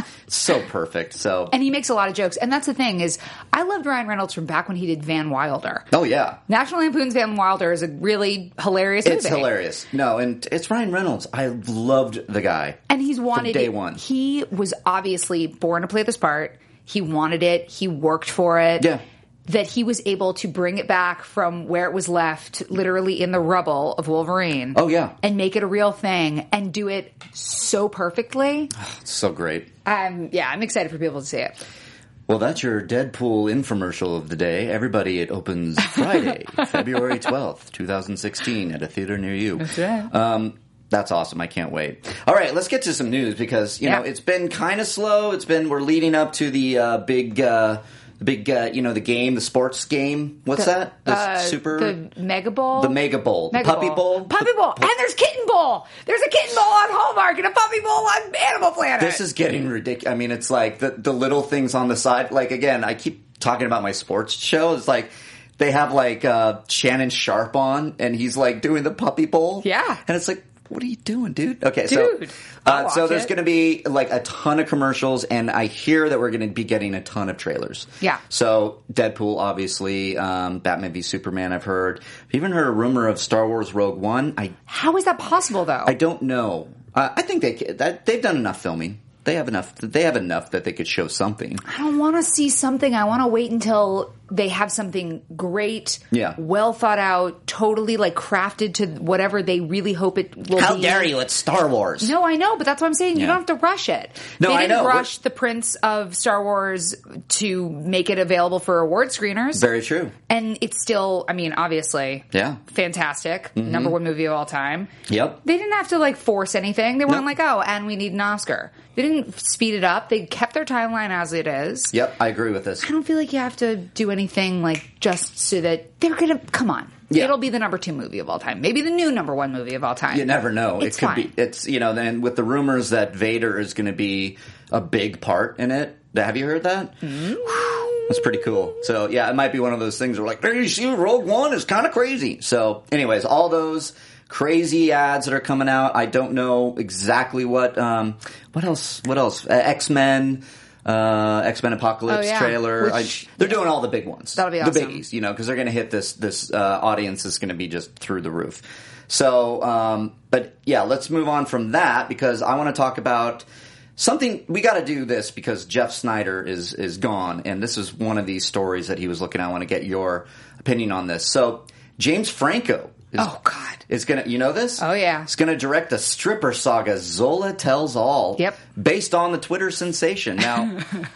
[SPEAKER 2] so perfect. So,
[SPEAKER 3] and he makes a lot of jokes. And that's the thing is, I loved Ryan Reynolds from back when he did Van Wilder.
[SPEAKER 2] Oh, yeah.
[SPEAKER 3] National Lampoon's Van Wilder is a really hilarious movie.
[SPEAKER 2] It's hilarious. No, and it's Ryan Reynolds. I loved the guy.
[SPEAKER 3] And he's wanted
[SPEAKER 2] from day
[SPEAKER 3] it.
[SPEAKER 2] one.
[SPEAKER 3] He was obviously born to play this part. He wanted it. He worked for it.
[SPEAKER 2] Yeah.
[SPEAKER 3] That he was able to bring it back from where it was left, literally in the rubble of Wolverine.
[SPEAKER 2] Oh, yeah.
[SPEAKER 3] And make it a real thing and do it so perfectly.
[SPEAKER 2] It's so great.
[SPEAKER 3] Um, yeah, I'm excited for people to see it.
[SPEAKER 2] Well, that's your Deadpool infomercial of the day. Everybody, it opens Friday, February twelfth, twenty sixteen at a theater near you.
[SPEAKER 3] That's right.
[SPEAKER 2] Um, that's awesome. I can't wait. All right, let's get to some news because, you
[SPEAKER 3] yeah.
[SPEAKER 2] know, it's been kind of slow. It's been, we're leading up to the uh, big... Uh, The big, uh, you know, the game, the sports game. What's
[SPEAKER 3] the,
[SPEAKER 2] that? The
[SPEAKER 3] uh,
[SPEAKER 2] super...
[SPEAKER 3] The Mega Bowl?
[SPEAKER 2] The Mega Bowl.
[SPEAKER 3] Mega
[SPEAKER 2] the Puppy
[SPEAKER 3] Bowl.
[SPEAKER 2] Bowl.
[SPEAKER 3] Puppy Bowl.
[SPEAKER 2] The,
[SPEAKER 3] and there's Kitten Bowl. There's a Kitten Bowl on Hallmark and a Puppy Bowl on Animal Planet.
[SPEAKER 2] This is getting ridiculous. I mean, it's like the, the little things on the side. Like, again, I keep talking about my sports show. It's like... They have, like, uh, Shannon Sharp on, and he's, like, doing the Puppy Bowl.
[SPEAKER 3] Yeah.
[SPEAKER 2] And it's like, what are you doing, dude? Okay,
[SPEAKER 3] dude,
[SPEAKER 2] so uh,
[SPEAKER 3] I'll
[SPEAKER 2] so
[SPEAKER 3] watch
[SPEAKER 2] there's
[SPEAKER 3] it.
[SPEAKER 2] going to be like a ton of commercials, and I hear that we're going to be getting a ton of trailers.
[SPEAKER 3] Yeah.
[SPEAKER 2] So Deadpool, obviously, um, Batman v Superman. I've heard. I've even heard a rumor of Star Wars Rogue One. I
[SPEAKER 3] How is that possible, though?
[SPEAKER 2] I don't know. Uh, I think they that they've done enough filming. They have enough. They have enough that they could show something.
[SPEAKER 3] I don't want to see something. I want to wait until they have something great,
[SPEAKER 2] Yeah.
[SPEAKER 3] well thought out, totally like crafted to whatever they really hope it will
[SPEAKER 2] How
[SPEAKER 3] be.
[SPEAKER 2] dare you? It's Star Wars.
[SPEAKER 3] No, I know, but that's what I'm saying. You
[SPEAKER 2] Yeah.
[SPEAKER 3] don't have to rush it.
[SPEAKER 2] No,
[SPEAKER 3] they
[SPEAKER 2] I
[SPEAKER 3] didn't
[SPEAKER 2] know.
[SPEAKER 3] rush the Prince of Star Wars to make it available for award screeners.
[SPEAKER 2] Very true.
[SPEAKER 3] And it's still, I mean, obviously,
[SPEAKER 2] Yeah.
[SPEAKER 3] fantastic. Number one movie of all time.
[SPEAKER 2] Yep.
[SPEAKER 3] They didn't have to like force anything. They weren't
[SPEAKER 2] No.
[SPEAKER 3] like, oh, and we need an Oscar. They didn't speed it up. They kept their timeline as it is.
[SPEAKER 2] Yep. I agree with this.
[SPEAKER 3] I don't feel like you have to do anything like just so that they're gonna come on.
[SPEAKER 2] Yeah.
[SPEAKER 3] It'll be the number two movie of all time. Maybe the new number one movie of all time.
[SPEAKER 2] You never know.
[SPEAKER 3] It's
[SPEAKER 2] it could
[SPEAKER 3] fine.
[SPEAKER 2] be. It's you know. Then with the rumors that Vader is going to be a big part in it. Have you heard that? Mm-hmm. That's pretty cool. So yeah, it might be one of those things where like, hey, you see, Rogue One is kind of crazy. So, anyways, all those crazy ads that are coming out. I don't know exactly what. Um, what else? What else? Uh, X-Men. Uh, X-Men Apocalypse
[SPEAKER 3] Oh, yeah.
[SPEAKER 2] trailer.
[SPEAKER 3] Which-
[SPEAKER 2] I, they're doing all the big ones.
[SPEAKER 3] That'll be
[SPEAKER 2] The
[SPEAKER 3] awesome.
[SPEAKER 2] biggies, you know, because they're going to hit this, this, uh, audience is going to be just through the roof. So, um, but yeah, let's move on from that because I want to talk about something. We got to do this because Jeff Snyder is, is gone. And this is one of these stories that he was looking at. I want to get your opinion on this. So James Franco. Is,
[SPEAKER 3] Oh, God.
[SPEAKER 2] Is gonna, you know this?
[SPEAKER 3] Oh, yeah.
[SPEAKER 2] He's gonna direct the stripper saga Zola Tells All.
[SPEAKER 3] Yep.
[SPEAKER 2] Based on the Twitter sensation. Now,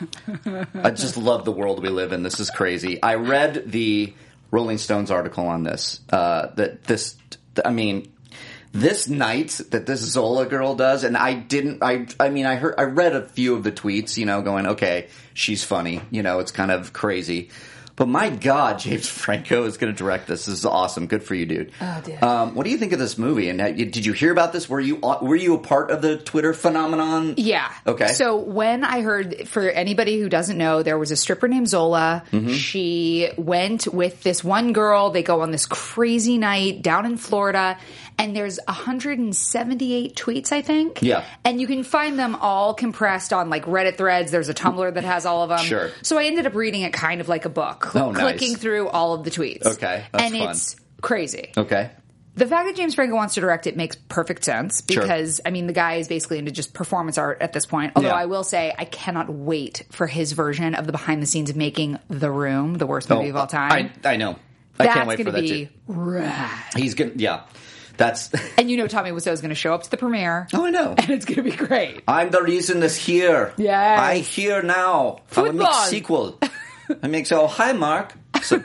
[SPEAKER 2] I just love the world we live in. This is crazy. I read the Rolling Stones article on this. Uh, that this, I mean, this night that this Zola girl does, and I didn't. I, I mean, I heard, I read a few of the tweets. You know, going, okay, she's funny. You know, it's kind of crazy. But my God, James Franco is going to direct this. This is awesome. Good for you, dude.
[SPEAKER 3] Oh, dude.
[SPEAKER 2] Um, what do you think of this movie? And uh, did you hear about this? Were you were you a part of the Twitter phenomenon?
[SPEAKER 3] Yeah.
[SPEAKER 2] Okay.
[SPEAKER 3] So when I heard, for anybody who doesn't know, there was a stripper named Zola.
[SPEAKER 2] Mm-hmm.
[SPEAKER 3] She went with this one girl. They go on this crazy night down in Florida. And there's one hundred seventy-eight tweets, I think.
[SPEAKER 2] Yeah.
[SPEAKER 3] And you can find them all compressed on like Reddit threads. There's a Tumblr that has all of them.
[SPEAKER 2] Sure.
[SPEAKER 3] So I ended up reading it kind of like a book, cl-
[SPEAKER 2] Oh, nice.
[SPEAKER 3] clicking through all of the tweets.
[SPEAKER 2] Okay, that's
[SPEAKER 3] and
[SPEAKER 2] fun.
[SPEAKER 3] it's crazy.
[SPEAKER 2] Okay.
[SPEAKER 3] The fact that James Franco wants to direct it makes perfect sense
[SPEAKER 2] Sure.
[SPEAKER 3] because, I mean, the guy is basically into just performance art at this point. Although
[SPEAKER 2] Yeah.
[SPEAKER 3] I will say, I cannot wait for his version of the behind the scenes of making The Room, the worst movie of all time.
[SPEAKER 2] I, I know. I
[SPEAKER 3] That's
[SPEAKER 2] can't wait
[SPEAKER 3] going
[SPEAKER 2] for
[SPEAKER 3] to
[SPEAKER 2] that
[SPEAKER 3] be
[SPEAKER 2] too.
[SPEAKER 3] rad.
[SPEAKER 2] He's gonna, yeah. That's.
[SPEAKER 3] And you know Tommy Wiseau is going to show up to the premiere.
[SPEAKER 2] Oh, I know.
[SPEAKER 3] And it's going to be great.
[SPEAKER 2] I'm the reason this here.
[SPEAKER 3] Yes.
[SPEAKER 2] I here now. I will make
[SPEAKER 3] Football.
[SPEAKER 2] sequel. I make so. Hi, Mark. So,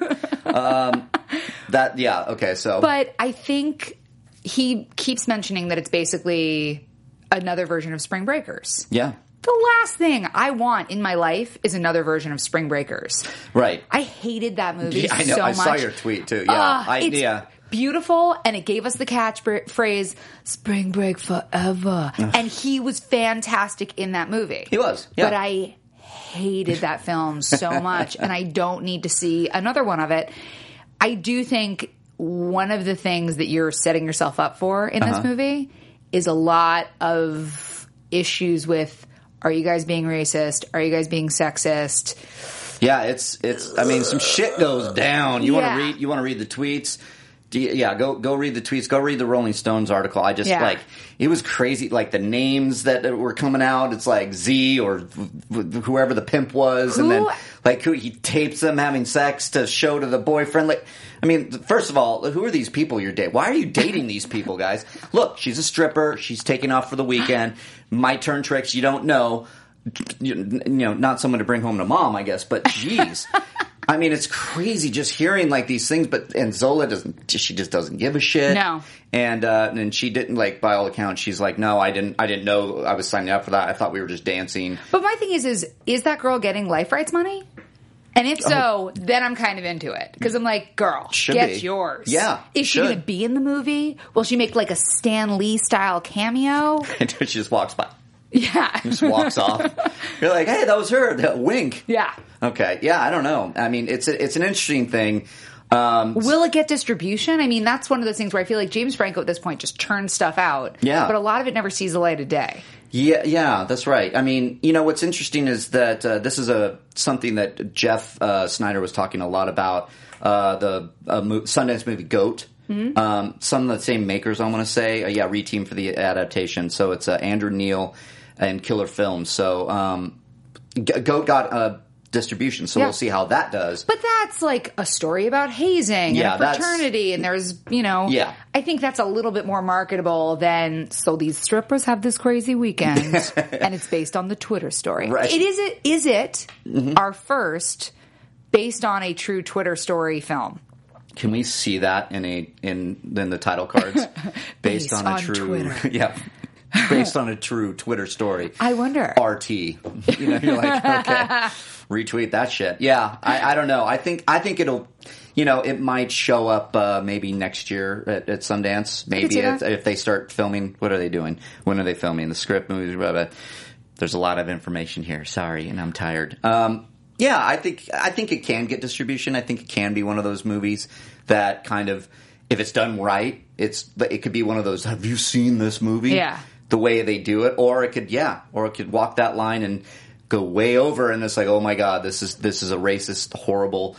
[SPEAKER 2] um, that yeah. Okay. So.
[SPEAKER 3] But I think he keeps mentioning that it's basically another version of Spring Breakers.
[SPEAKER 2] yeah.
[SPEAKER 3] The last thing I want in my life is another version of Spring Breakers.
[SPEAKER 2] Right.
[SPEAKER 3] I hated that movie
[SPEAKER 2] Yeah, I know.
[SPEAKER 3] so
[SPEAKER 2] I
[SPEAKER 3] much.
[SPEAKER 2] saw your tweet too. Yeah.
[SPEAKER 3] Ah,
[SPEAKER 2] I,
[SPEAKER 3] it's
[SPEAKER 2] yeah.
[SPEAKER 3] beautiful, and it gave us the catchphrase "Spring Break Forever," and he was fantastic in that movie.
[SPEAKER 2] He was, yeah.
[SPEAKER 3] But I hated that film so much, and I don't need to see another one of it. I do think one of the things that you're setting yourself up for in
[SPEAKER 2] Uh-huh.
[SPEAKER 3] this movie is a lot of issues with: are you guys being racist? Are you guys being sexist?
[SPEAKER 2] Yeah, it's it's. I mean, some shit goes down. You want
[SPEAKER 3] Yeah.
[SPEAKER 2] to read? You want to read the tweets? Do you, yeah, go go read the tweets. Go read the Rolling Stones article. I just
[SPEAKER 3] Yeah.
[SPEAKER 2] like it was crazy. Like the names that were coming out. It's like Z or wh- whoever the pimp was, and then
[SPEAKER 3] Who-
[SPEAKER 2] like who he tapes them having sex to show to the boyfriend. Like, I mean, first of all, who are these people you're dating? Why are you dating these people, guys? Look, she's a stripper. She's taking off for the weekend. Might turn tricks. You don't know. You, you know, not someone to bring home to mom, I guess. But geez. I mean, it's crazy just hearing like these things, but and Zola doesn't. She just doesn't give a shit.
[SPEAKER 3] No.
[SPEAKER 2] And uh, and she didn't like. By all accounts, she's like, no, I didn't. I didn't know I was signing up for that. I thought we were just dancing.
[SPEAKER 3] But my thing is, is is that girl getting life rights money? And if so, then I'm kind of into it because I'm like, girl,
[SPEAKER 2] Should
[SPEAKER 3] get
[SPEAKER 2] be.
[SPEAKER 3] yours.
[SPEAKER 2] Yeah,
[SPEAKER 3] Is she
[SPEAKER 2] should.
[SPEAKER 3] going to be in the movie? Will she make like a Stan Lee style cameo?
[SPEAKER 2] And she just walks by,
[SPEAKER 3] Yeah.
[SPEAKER 2] just walks off. You're like, hey, that was her. That wink.
[SPEAKER 3] Yeah.
[SPEAKER 2] Okay. Yeah, I don't know. I mean, it's a, it's an interesting thing. Um,
[SPEAKER 3] Will it get distribution? I mean, that's one of those things where I feel like James Franco at this point just turns stuff out.
[SPEAKER 2] Yeah.
[SPEAKER 3] But a lot of it never sees the light of day.
[SPEAKER 2] Yeah, yeah, that's right. I mean, you know, what's interesting is that uh, this is a something that Jeff uh, Snyder was talking a lot about, uh, the uh, mo- Sundance movie GOAT. Mm-hmm. Um, some of the same makers, I want to say. Uh, yeah, reteamed for the adaptation. So it's uh, Andrew Neil and Killer Films. So um, G- GOAT got a distribution, so
[SPEAKER 3] Yeah.
[SPEAKER 2] we'll see how that does.
[SPEAKER 3] But that's like a story about hazing
[SPEAKER 2] Yeah,
[SPEAKER 3] and
[SPEAKER 2] that's-
[SPEAKER 3] fraternity, and there's, you know,
[SPEAKER 2] Yeah.
[SPEAKER 3] I think that's a little bit more marketable than, so these strippers have this crazy weekend, and it's based on the Twitter story.
[SPEAKER 2] Right.
[SPEAKER 3] It is it is it
[SPEAKER 2] Mm-hmm.
[SPEAKER 3] our first based on a true Twitter story film?
[SPEAKER 2] Can we see that in a in in the title cards based,
[SPEAKER 3] Based
[SPEAKER 2] on a
[SPEAKER 3] on
[SPEAKER 2] true
[SPEAKER 3] Twitter.
[SPEAKER 2] yeah based on a true Twitter story?
[SPEAKER 3] I wonder.
[SPEAKER 2] R T. You know, you're like, okay, retweet that shit. Yeah, I, I don't know. I think I think it'll, you know, it might show up uh, maybe next year at, at Sundance.
[SPEAKER 3] see
[SPEAKER 2] Maybe
[SPEAKER 3] that.
[SPEAKER 2] if, if they start filming. What are they doing? When are they filming the script movies? Blah, blah. There's a lot of information here. Sorry, and I'm tired. Um, yeah, I think I think it can get distribution. I think it can be one of those movies that kind of, if it's done right, it's it could be one of those. Have you seen this movie?
[SPEAKER 3] Yeah.
[SPEAKER 2] The way they do it, or it could, yeah, or it could walk that line and go way over, and it's like, oh my god, this is this is a racist, horrible,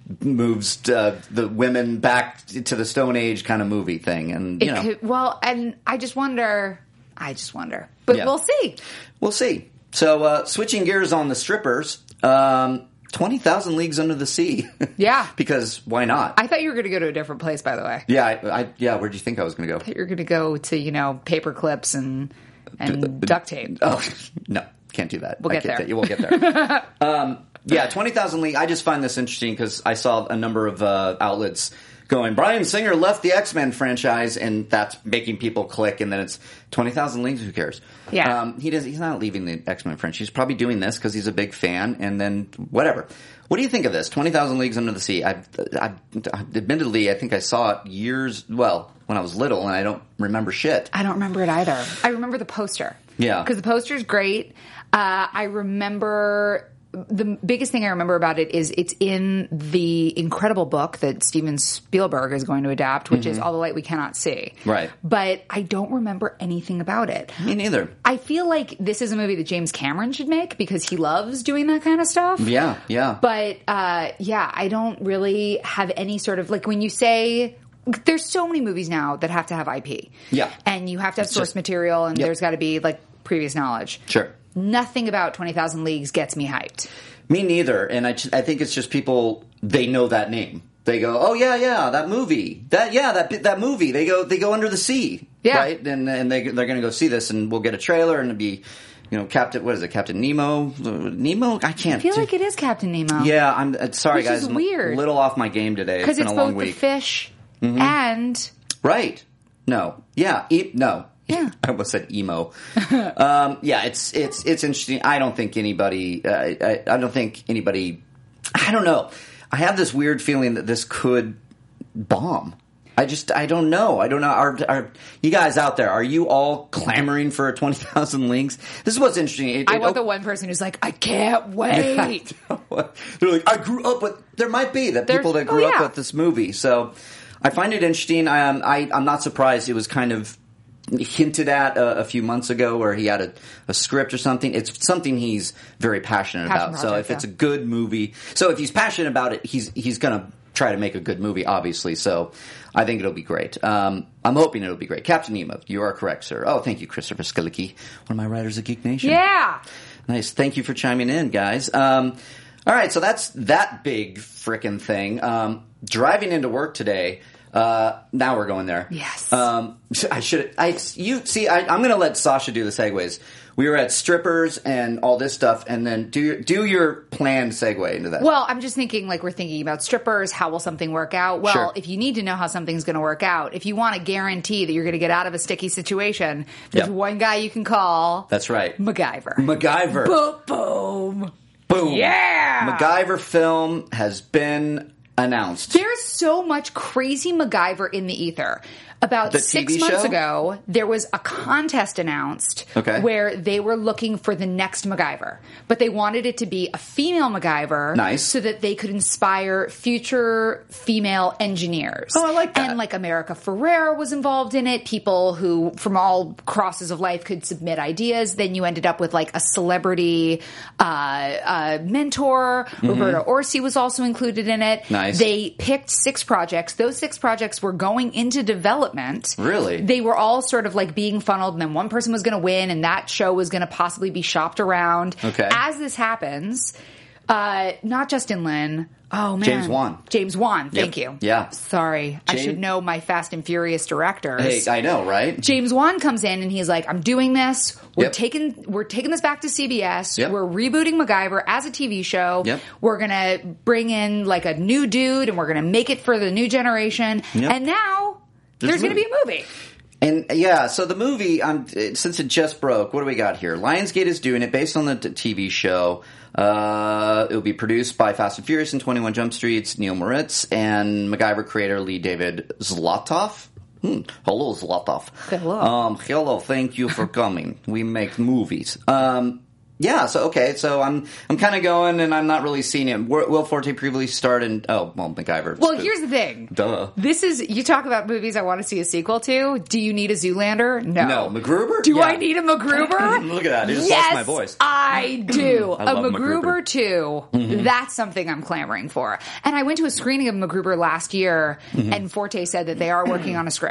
[SPEAKER 2] moves uh, the women back to the Stone Age kind of movie thing, and you
[SPEAKER 3] It
[SPEAKER 2] know,
[SPEAKER 3] could, well, and I just wonder. I just wonder, but
[SPEAKER 2] Yeah.
[SPEAKER 3] we'll see.
[SPEAKER 2] we'll see. So, uh, switching gears on the strippers, um, twenty thousand Leagues Under the Sea,
[SPEAKER 3] Yeah.
[SPEAKER 2] because why not?
[SPEAKER 3] I thought you were going to go to a different place, by the way.
[SPEAKER 2] yeah, I, I, yeah. Where do you think I was going to go?
[SPEAKER 3] You're going to go to, you know, paper clips and and duct tape.
[SPEAKER 2] Oh no, can't do that.
[SPEAKER 3] We'll
[SPEAKER 2] I
[SPEAKER 3] get
[SPEAKER 2] can't
[SPEAKER 3] there.
[SPEAKER 2] tell you, we'll get there. um, yeah, twenty thousand Leagues. I just find this interesting because I saw a number of uh, outlets going, Bryan Singer left the X-Men franchise, and that's making people click, and then it's twenty thousand Leagues, who cares?
[SPEAKER 3] Yeah.
[SPEAKER 2] Um, he does, he's not leaving the X-Men franchise. He's probably doing this because he's a big fan, and then whatever. What do you think of this? twenty thousand Leagues Under the Sea. I, I, admittedly, I think I saw it years, well, when I was little, and I don't remember shit.
[SPEAKER 3] I don't remember it either. I remember the poster.
[SPEAKER 2] Yeah.
[SPEAKER 3] Because the poster's great. Uh, I remember... The biggest thing I remember about it is it's in the incredible book that Steven Spielberg is going to adapt, which mm-hmm. is All the Light We Cannot See.
[SPEAKER 2] Right.
[SPEAKER 3] But I don't remember anything about it.
[SPEAKER 2] Me neither.
[SPEAKER 3] I feel like this is a movie that James Cameron should make because he loves doing that kind of stuff.
[SPEAKER 2] Yeah, yeah.
[SPEAKER 3] But, uh, yeah, I don't really have any sort of, like, when you say... There's so many movies now that have to have I P.
[SPEAKER 2] Yeah.
[SPEAKER 3] And you have to have
[SPEAKER 2] It's
[SPEAKER 3] source
[SPEAKER 2] just,
[SPEAKER 3] material, and
[SPEAKER 2] yep.
[SPEAKER 3] there's got to be, like, previous knowledge.
[SPEAKER 2] Sure.
[SPEAKER 3] Nothing about twenty thousand Leagues gets me hyped.
[SPEAKER 2] Me neither. And I, I think it's just people, they know that name. They go, oh yeah, yeah, that movie, that yeah, that that movie. They go, they go Under the Sea,
[SPEAKER 3] yeah.
[SPEAKER 2] right? And and they they're going to go see this, and we'll get a trailer, and it'll be, you know, Captain. What is it, Captain Nemo? Nemo? I can't.
[SPEAKER 3] I feel
[SPEAKER 2] do,
[SPEAKER 3] like it is Captain Nemo.
[SPEAKER 2] Yeah, I'm uh, sorry,
[SPEAKER 3] Which
[SPEAKER 2] guys.
[SPEAKER 3] Is
[SPEAKER 2] I'm
[SPEAKER 3] weird.
[SPEAKER 2] a little off my game today. It's
[SPEAKER 3] because
[SPEAKER 2] been
[SPEAKER 3] it's
[SPEAKER 2] a long
[SPEAKER 3] both
[SPEAKER 2] week.
[SPEAKER 3] the fish
[SPEAKER 2] mm-hmm.
[SPEAKER 3] and
[SPEAKER 2] right. No, yeah, e- no.
[SPEAKER 3] Yeah.
[SPEAKER 2] I almost said emo. um, yeah, it's it's it's interesting. I don't think anybody. Uh, I, I don't think anybody. I don't know. I have this weird feeling that this could bomb. I just I don't know. I don't know. Are, are you guys out there? Are you all clamoring for a twenty thousand Leagues? This is what's interesting. It,
[SPEAKER 3] I
[SPEAKER 2] it,
[SPEAKER 3] want
[SPEAKER 2] oh,
[SPEAKER 3] the one person who's like, I can't wait.
[SPEAKER 2] They're like, I grew up with. There might be that
[SPEAKER 3] There's,
[SPEAKER 2] people that grew
[SPEAKER 3] oh, yeah.
[SPEAKER 2] up with this movie. So I find it interesting. I, um, I I'm not surprised. It was kind of hinted at a, a few months ago where he had a, a script or something. It's something he's very passionate
[SPEAKER 3] Passion
[SPEAKER 2] about. So
[SPEAKER 3] project,
[SPEAKER 2] if it's
[SPEAKER 3] yeah.
[SPEAKER 2] a good movie, so if he's passionate about it, he's he's gonna try to make a good movie, obviously. So I think it'll be great. Um, I'm hoping it'll be great. Captain Nemo, you are correct, sir. Oh, thank you, Christopher Skalicki, one of my writers at Geek Nation.
[SPEAKER 3] Yeah.
[SPEAKER 2] Nice. Thank you for chiming in, guys. Um, all right, so that's that big frickin' thing. Um, driving into work today. Uh, now we're going there.
[SPEAKER 3] Yes.
[SPEAKER 2] Um, I should. I you see. I, I'm going to let Sasha do the segues. We were at strippers and all this stuff, and then do your, do your planned segue into that.
[SPEAKER 3] Well, I'm just thinking, like, we're thinking about strippers. How will something work out? Well,
[SPEAKER 2] Sure.
[SPEAKER 3] if you need to know how something's going to work out, if you want to guarantee that you're going to get out of a sticky situation, there's
[SPEAKER 2] Yep.
[SPEAKER 3] one guy you can call.
[SPEAKER 2] That's right.
[SPEAKER 3] MacGyver.
[SPEAKER 2] MacGyver.
[SPEAKER 3] Boom, boom.
[SPEAKER 2] Boom.
[SPEAKER 3] Yeah.
[SPEAKER 2] MacGyver film has been announced.
[SPEAKER 3] There's so much crazy MacGyver in the ether. About
[SPEAKER 2] The
[SPEAKER 3] six
[SPEAKER 2] T V
[SPEAKER 3] months
[SPEAKER 2] show?
[SPEAKER 3] ago, there was a contest announced
[SPEAKER 2] Okay.
[SPEAKER 3] where they were looking for the next MacGyver. But they wanted it to be a female MacGyver
[SPEAKER 2] Nice.
[SPEAKER 3] so that they could inspire future female engineers.
[SPEAKER 2] Oh, I like that.
[SPEAKER 3] And like America Ferrera was involved in it. People who, from all crosses of life, could submit ideas. Then you ended up with like a celebrity uh, uh, mentor. Roberta Orsi was also included in it.
[SPEAKER 2] Mm-hmm. Nice.
[SPEAKER 3] They picked six projects. Those six projects were going into development.
[SPEAKER 2] Really?
[SPEAKER 3] They were all sort of like being funneled, and then one person was going to win, and that show was going to possibly be shopped around.
[SPEAKER 2] Okay.
[SPEAKER 3] As this happens, uh, not Justin Lin. Oh, man.
[SPEAKER 2] James Wan.
[SPEAKER 3] James Wan. Thank
[SPEAKER 2] Yep.
[SPEAKER 3] you.
[SPEAKER 2] Yeah.
[SPEAKER 3] Sorry. I
[SPEAKER 2] James-
[SPEAKER 3] should know my Fast and Furious directors.
[SPEAKER 2] Hey, I know, right?
[SPEAKER 3] James Wan comes in and he's like, I'm doing this. We're
[SPEAKER 2] Yep.
[SPEAKER 3] taking we're taking this back to C B S.
[SPEAKER 2] Yep.
[SPEAKER 3] We're rebooting MacGyver as a T V show.
[SPEAKER 2] Yep.
[SPEAKER 3] We're gonna bring in like a new dude and we're gonna make it for the new generation.
[SPEAKER 2] Yep.
[SPEAKER 3] And now
[SPEAKER 2] There's
[SPEAKER 3] there's,
[SPEAKER 2] a
[SPEAKER 3] gonna be a movie.
[SPEAKER 2] And yeah, so the movie, um, since it just broke, what do we got here? Lionsgate is doing it based on the t- T V show. Uh, it will be produced by Fast and Furious and twenty-one Jump Street's Neil Moritz and MacGyver creator Lee David Zlotov. Hmm. Hello, Zlotov.
[SPEAKER 3] Hello.
[SPEAKER 2] Um, hello, thank you for coming. We make movies. Um, yeah, so okay, so I'm I'm kind of going, and I'm not really seeing it. Will Will Forte previously starred in? Oh, well, MacGyver.
[SPEAKER 3] Well, here's the thing.
[SPEAKER 2] Duh.
[SPEAKER 3] This is you talk about movies I want to see a sequel to. Do you need a Zoolander? No.
[SPEAKER 2] No, MacGruber?
[SPEAKER 3] Do
[SPEAKER 2] Yeah.
[SPEAKER 3] I need a MacGruber?
[SPEAKER 2] Look at that. He just
[SPEAKER 3] yes,
[SPEAKER 2] lost my voice.
[SPEAKER 3] I do.
[SPEAKER 2] I
[SPEAKER 3] a
[SPEAKER 2] love
[SPEAKER 3] MacGruber,
[SPEAKER 2] MacGruber.
[SPEAKER 3] two.
[SPEAKER 2] Mm-hmm.
[SPEAKER 3] That's something I'm clamoring for. And I went to a screening of MacGruber last year,
[SPEAKER 2] Mm-hmm.
[SPEAKER 3] and Forte said that they are working on a script.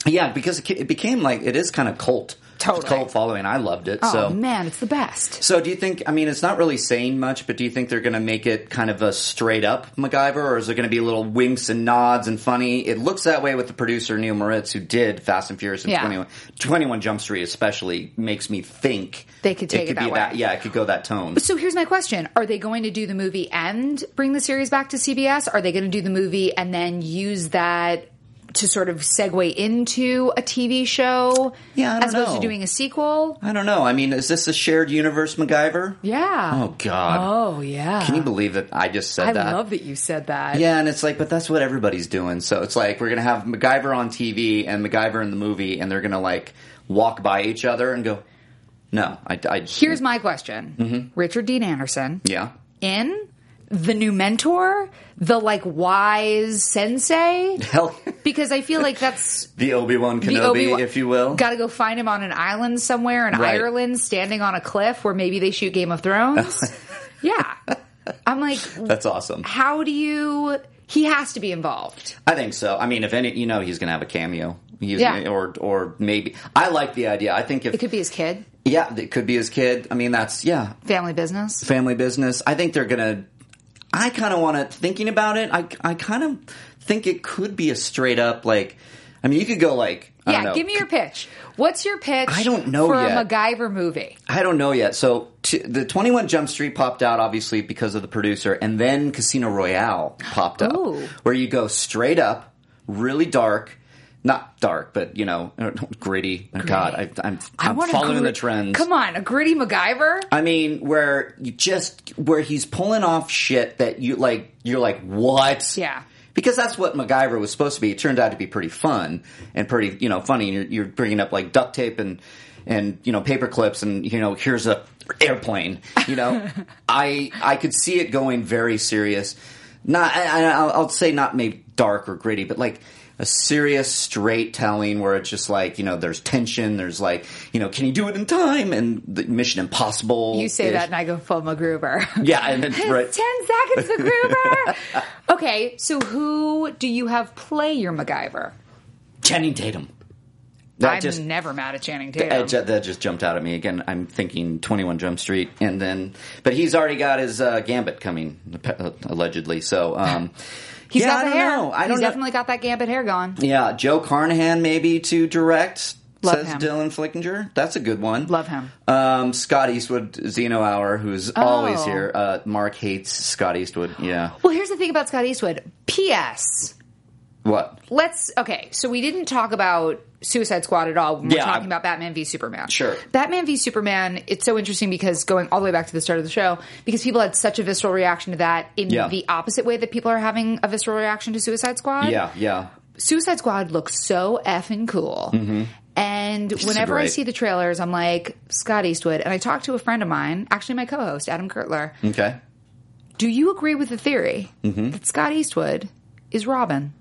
[SPEAKER 2] Yeah, because it, it became like it is kind of cult.
[SPEAKER 3] Totally.
[SPEAKER 2] Cult following. I loved it.
[SPEAKER 3] Oh,
[SPEAKER 2] so.
[SPEAKER 3] man, it's the best.
[SPEAKER 2] So do you think, I mean, it's not really saying much, but do you think they're going to make it kind of a straight-up MacGyver, or is there going to be little winks and nods and funny? It looks that way with the producer, Neil Moritz, who did Fast and Furious and
[SPEAKER 3] Yeah.
[SPEAKER 2] twenty-one, twenty-one Jump Street especially makes me think
[SPEAKER 3] They could take it
[SPEAKER 2] could
[SPEAKER 3] that
[SPEAKER 2] be
[SPEAKER 3] way.
[SPEAKER 2] that. Yeah, it could go that tone.
[SPEAKER 3] So here's my question. Are they going to do the movie and bring the series back to C B S? Are they going to do the movie and then use that to sort of segue into a T V show?
[SPEAKER 2] Yeah, I don't
[SPEAKER 3] as opposed
[SPEAKER 2] know.
[SPEAKER 3] to doing a sequel?
[SPEAKER 2] I don't know. I mean, is this a shared universe MacGyver?
[SPEAKER 3] Yeah.
[SPEAKER 2] Oh, God.
[SPEAKER 3] Oh, yeah.
[SPEAKER 2] Can you believe that I just said
[SPEAKER 3] I
[SPEAKER 2] that?
[SPEAKER 3] love that you said that.
[SPEAKER 2] Yeah, and it's like, but that's what everybody's doing. So it's like we're going to have MacGyver on T V and MacGyver in the movie, and they're going to like walk by each other and go, no. I, I,
[SPEAKER 3] Here's my question.
[SPEAKER 2] Mm-hmm.
[SPEAKER 3] Richard Dean Anderson
[SPEAKER 2] Yeah.
[SPEAKER 3] in The New Mentor, the like wise sensei?
[SPEAKER 2] Hell,
[SPEAKER 3] Because I feel like that's
[SPEAKER 2] the Obi-Wan
[SPEAKER 3] the
[SPEAKER 2] Kenobi,
[SPEAKER 3] Obi-Wan-
[SPEAKER 2] if you will.
[SPEAKER 3] Got to go find him on an island somewhere in
[SPEAKER 2] Right.
[SPEAKER 3] Ireland, standing on a cliff where maybe they shoot Game of Thrones. Yeah. I'm like,
[SPEAKER 2] That's awesome.
[SPEAKER 3] how do you... He has to be involved.
[SPEAKER 2] I think so. I mean, if any, you know, he's going to have a cameo. He's
[SPEAKER 3] Yeah.
[SPEAKER 2] gonna, or or maybe. I like the idea. I think if
[SPEAKER 3] It could be his kid.
[SPEAKER 2] yeah, it could be his kid. I mean, that's yeah,
[SPEAKER 3] Family business.
[SPEAKER 2] family business. I think they're gonna. I kind of want to thinking about it. I I kind of think it could be a straight up like. I mean, you could go like. I
[SPEAKER 3] Yeah,
[SPEAKER 2] don't know.
[SPEAKER 3] give me your pitch. What's your pitch
[SPEAKER 2] I don't know
[SPEAKER 3] for
[SPEAKER 2] yet.
[SPEAKER 3] a MacGyver movie?
[SPEAKER 2] I don't know yet. So t- the twenty-one Jump Street popped out obviously because of the producer, and then Casino Royale popped up,
[SPEAKER 3] Ooh.
[SPEAKER 2] where you go straight up, really dark. Not dark, but you know, gritty. Oh, God, I, I'm
[SPEAKER 3] I
[SPEAKER 2] I'm
[SPEAKER 3] want a
[SPEAKER 2] following
[SPEAKER 3] gri-
[SPEAKER 2] the trends.
[SPEAKER 3] Come on, a gritty MacGyver?
[SPEAKER 2] I mean, where you just where he's pulling off shit that you like. You're like, what?
[SPEAKER 3] Yeah.
[SPEAKER 2] Because that's what MacGyver was supposed to be. It turned out to be pretty fun and pretty, you know, funny. And you're, you're bringing up like duct tape and and you know paper clips and you know here's a airplane. You know, I I could see it going very serious. Not I, I, I'll, I'll say not maybe dark or gritty, but like a serious straight telling where it's just like you know there's tension. There's like you know can you do it in time and the Mission Impossible.
[SPEAKER 3] You say that and I go full MacGruber.
[SPEAKER 2] Yeah, and then right.
[SPEAKER 3] Ten seconds, MacGruber. Okay, so who do you have play your MacGyver?
[SPEAKER 2] Channing Tatum. That
[SPEAKER 3] I'm
[SPEAKER 2] just
[SPEAKER 3] never mad at Channing
[SPEAKER 2] that,
[SPEAKER 3] Tatum.
[SPEAKER 2] ju- that just jumped out at me again. I'm thinking twenty-one Jump Street, and then but he's already got his uh, Gambit coming uh, allegedly. So um,
[SPEAKER 3] He's
[SPEAKER 2] yeah,
[SPEAKER 3] got
[SPEAKER 2] I
[SPEAKER 3] the
[SPEAKER 2] don't
[SPEAKER 3] hair.
[SPEAKER 2] know. I don't
[SPEAKER 3] He's
[SPEAKER 2] know.
[SPEAKER 3] definitely got that Gambit hair going.
[SPEAKER 2] Yeah, Joe Carnahan maybe to direct.
[SPEAKER 3] Love
[SPEAKER 2] says
[SPEAKER 3] him.
[SPEAKER 2] Dylan Flickinger. That's a good one.
[SPEAKER 3] Love him.
[SPEAKER 2] Um, Scott Eastwood, Zeno Hour, who's
[SPEAKER 3] Oh.
[SPEAKER 2] always here. Uh, Mark hates Scott Eastwood. Yeah.
[SPEAKER 3] Well, here's the thing about Scott Eastwood. P S.
[SPEAKER 2] What?
[SPEAKER 3] Let's okay. So we didn't talk about Suicide Squad at all when we're
[SPEAKER 2] Yeah,
[SPEAKER 3] talking
[SPEAKER 2] I-
[SPEAKER 3] about Batman v Superman.
[SPEAKER 2] Sure.
[SPEAKER 3] Batman v Superman. It's so interesting because going all the way back to the start of the show, because people had such a visceral reaction to that in
[SPEAKER 2] Yeah.
[SPEAKER 3] the opposite way that people are having a visceral reaction to Suicide Squad.
[SPEAKER 2] Yeah, yeah.
[SPEAKER 3] Suicide Squad looks so effing cool.
[SPEAKER 2] Mm-hmm.
[SPEAKER 3] And whenever I
[SPEAKER 2] great.
[SPEAKER 3] see the trailers, I'm like, Scott Eastwood. And I talked to a friend of mine, actually my co-host, Adam Kurtler.
[SPEAKER 2] Okay.
[SPEAKER 3] Do you agree with the theory
[SPEAKER 2] Mm-hmm.
[SPEAKER 3] that Scott Eastwood is Robin?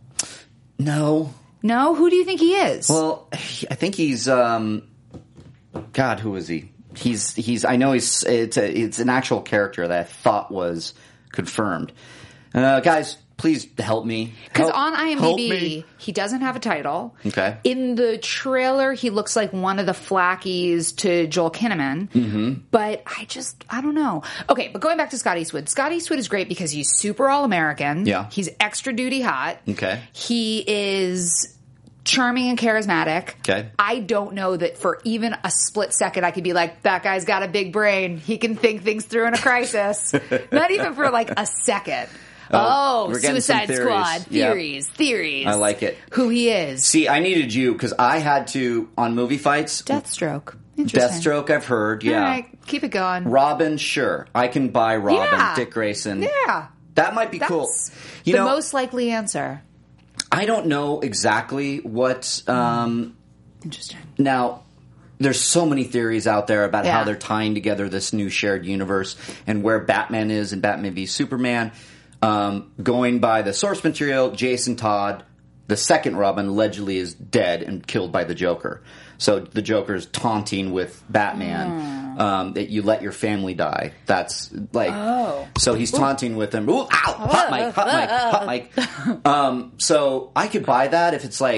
[SPEAKER 2] No.
[SPEAKER 3] No? Who do you think he is?
[SPEAKER 2] Well, he- I think he's. Um, God, who is he? He's he's. I know he's. It's a, it's an actual character that I thought was confirmed. Uh, guys, please help me.
[SPEAKER 3] Because
[SPEAKER 2] Help-
[SPEAKER 3] on
[SPEAKER 2] help
[SPEAKER 3] IMDb,
[SPEAKER 2] me.
[SPEAKER 3] he doesn't have a title.
[SPEAKER 2] Okay.
[SPEAKER 3] In the trailer, he looks like one of the flackies to Joel Kinnaman. Mm-hmm. But I just, I don't know. Okay, but going back to Scott Eastwood. Scott Eastwood is great because he's super all-American.
[SPEAKER 2] Yeah.
[SPEAKER 3] He's extra duty hot.
[SPEAKER 2] Okay.
[SPEAKER 3] He is charming and charismatic.
[SPEAKER 2] Okay.
[SPEAKER 3] I don't know that for even a split second I could be like, that guy's got a big brain. He can think things through in a crisis. Not even for like a second. Oh,
[SPEAKER 2] we're getting some
[SPEAKER 3] Suicide
[SPEAKER 2] theories.
[SPEAKER 3] Squad.
[SPEAKER 2] Yeah.
[SPEAKER 3] Theories. Theories.
[SPEAKER 2] I like it.
[SPEAKER 3] Who he is.
[SPEAKER 2] See, I needed you because I had to on movie fights.
[SPEAKER 3] Deathstroke. Interesting.
[SPEAKER 2] Deathstroke, I've heard. Yeah.
[SPEAKER 3] All right, keep it going.
[SPEAKER 2] Robin, sure, I can buy Robin.
[SPEAKER 3] Yeah.
[SPEAKER 2] Dick Grayson.
[SPEAKER 3] Yeah.
[SPEAKER 2] That might be
[SPEAKER 3] That's
[SPEAKER 2] cool. You
[SPEAKER 3] the
[SPEAKER 2] know,
[SPEAKER 3] most likely answer.
[SPEAKER 2] I don't know exactly what. Um,
[SPEAKER 3] Interesting.
[SPEAKER 2] Now, there's so many theories out there about
[SPEAKER 3] Yeah.
[SPEAKER 2] how they're tying together this new shared universe and where Batman is in Batman v Superman. Um, going by the source material, Jason Todd, the second Robin, allegedly is dead and killed by the Joker. So the Joker's taunting with Batman um, that you let your family die. That's like,
[SPEAKER 3] Oh.
[SPEAKER 2] so he's taunting with him. Ooh, ow, hot mic, hot mic, hot mic. Um, so I could buy that if it's like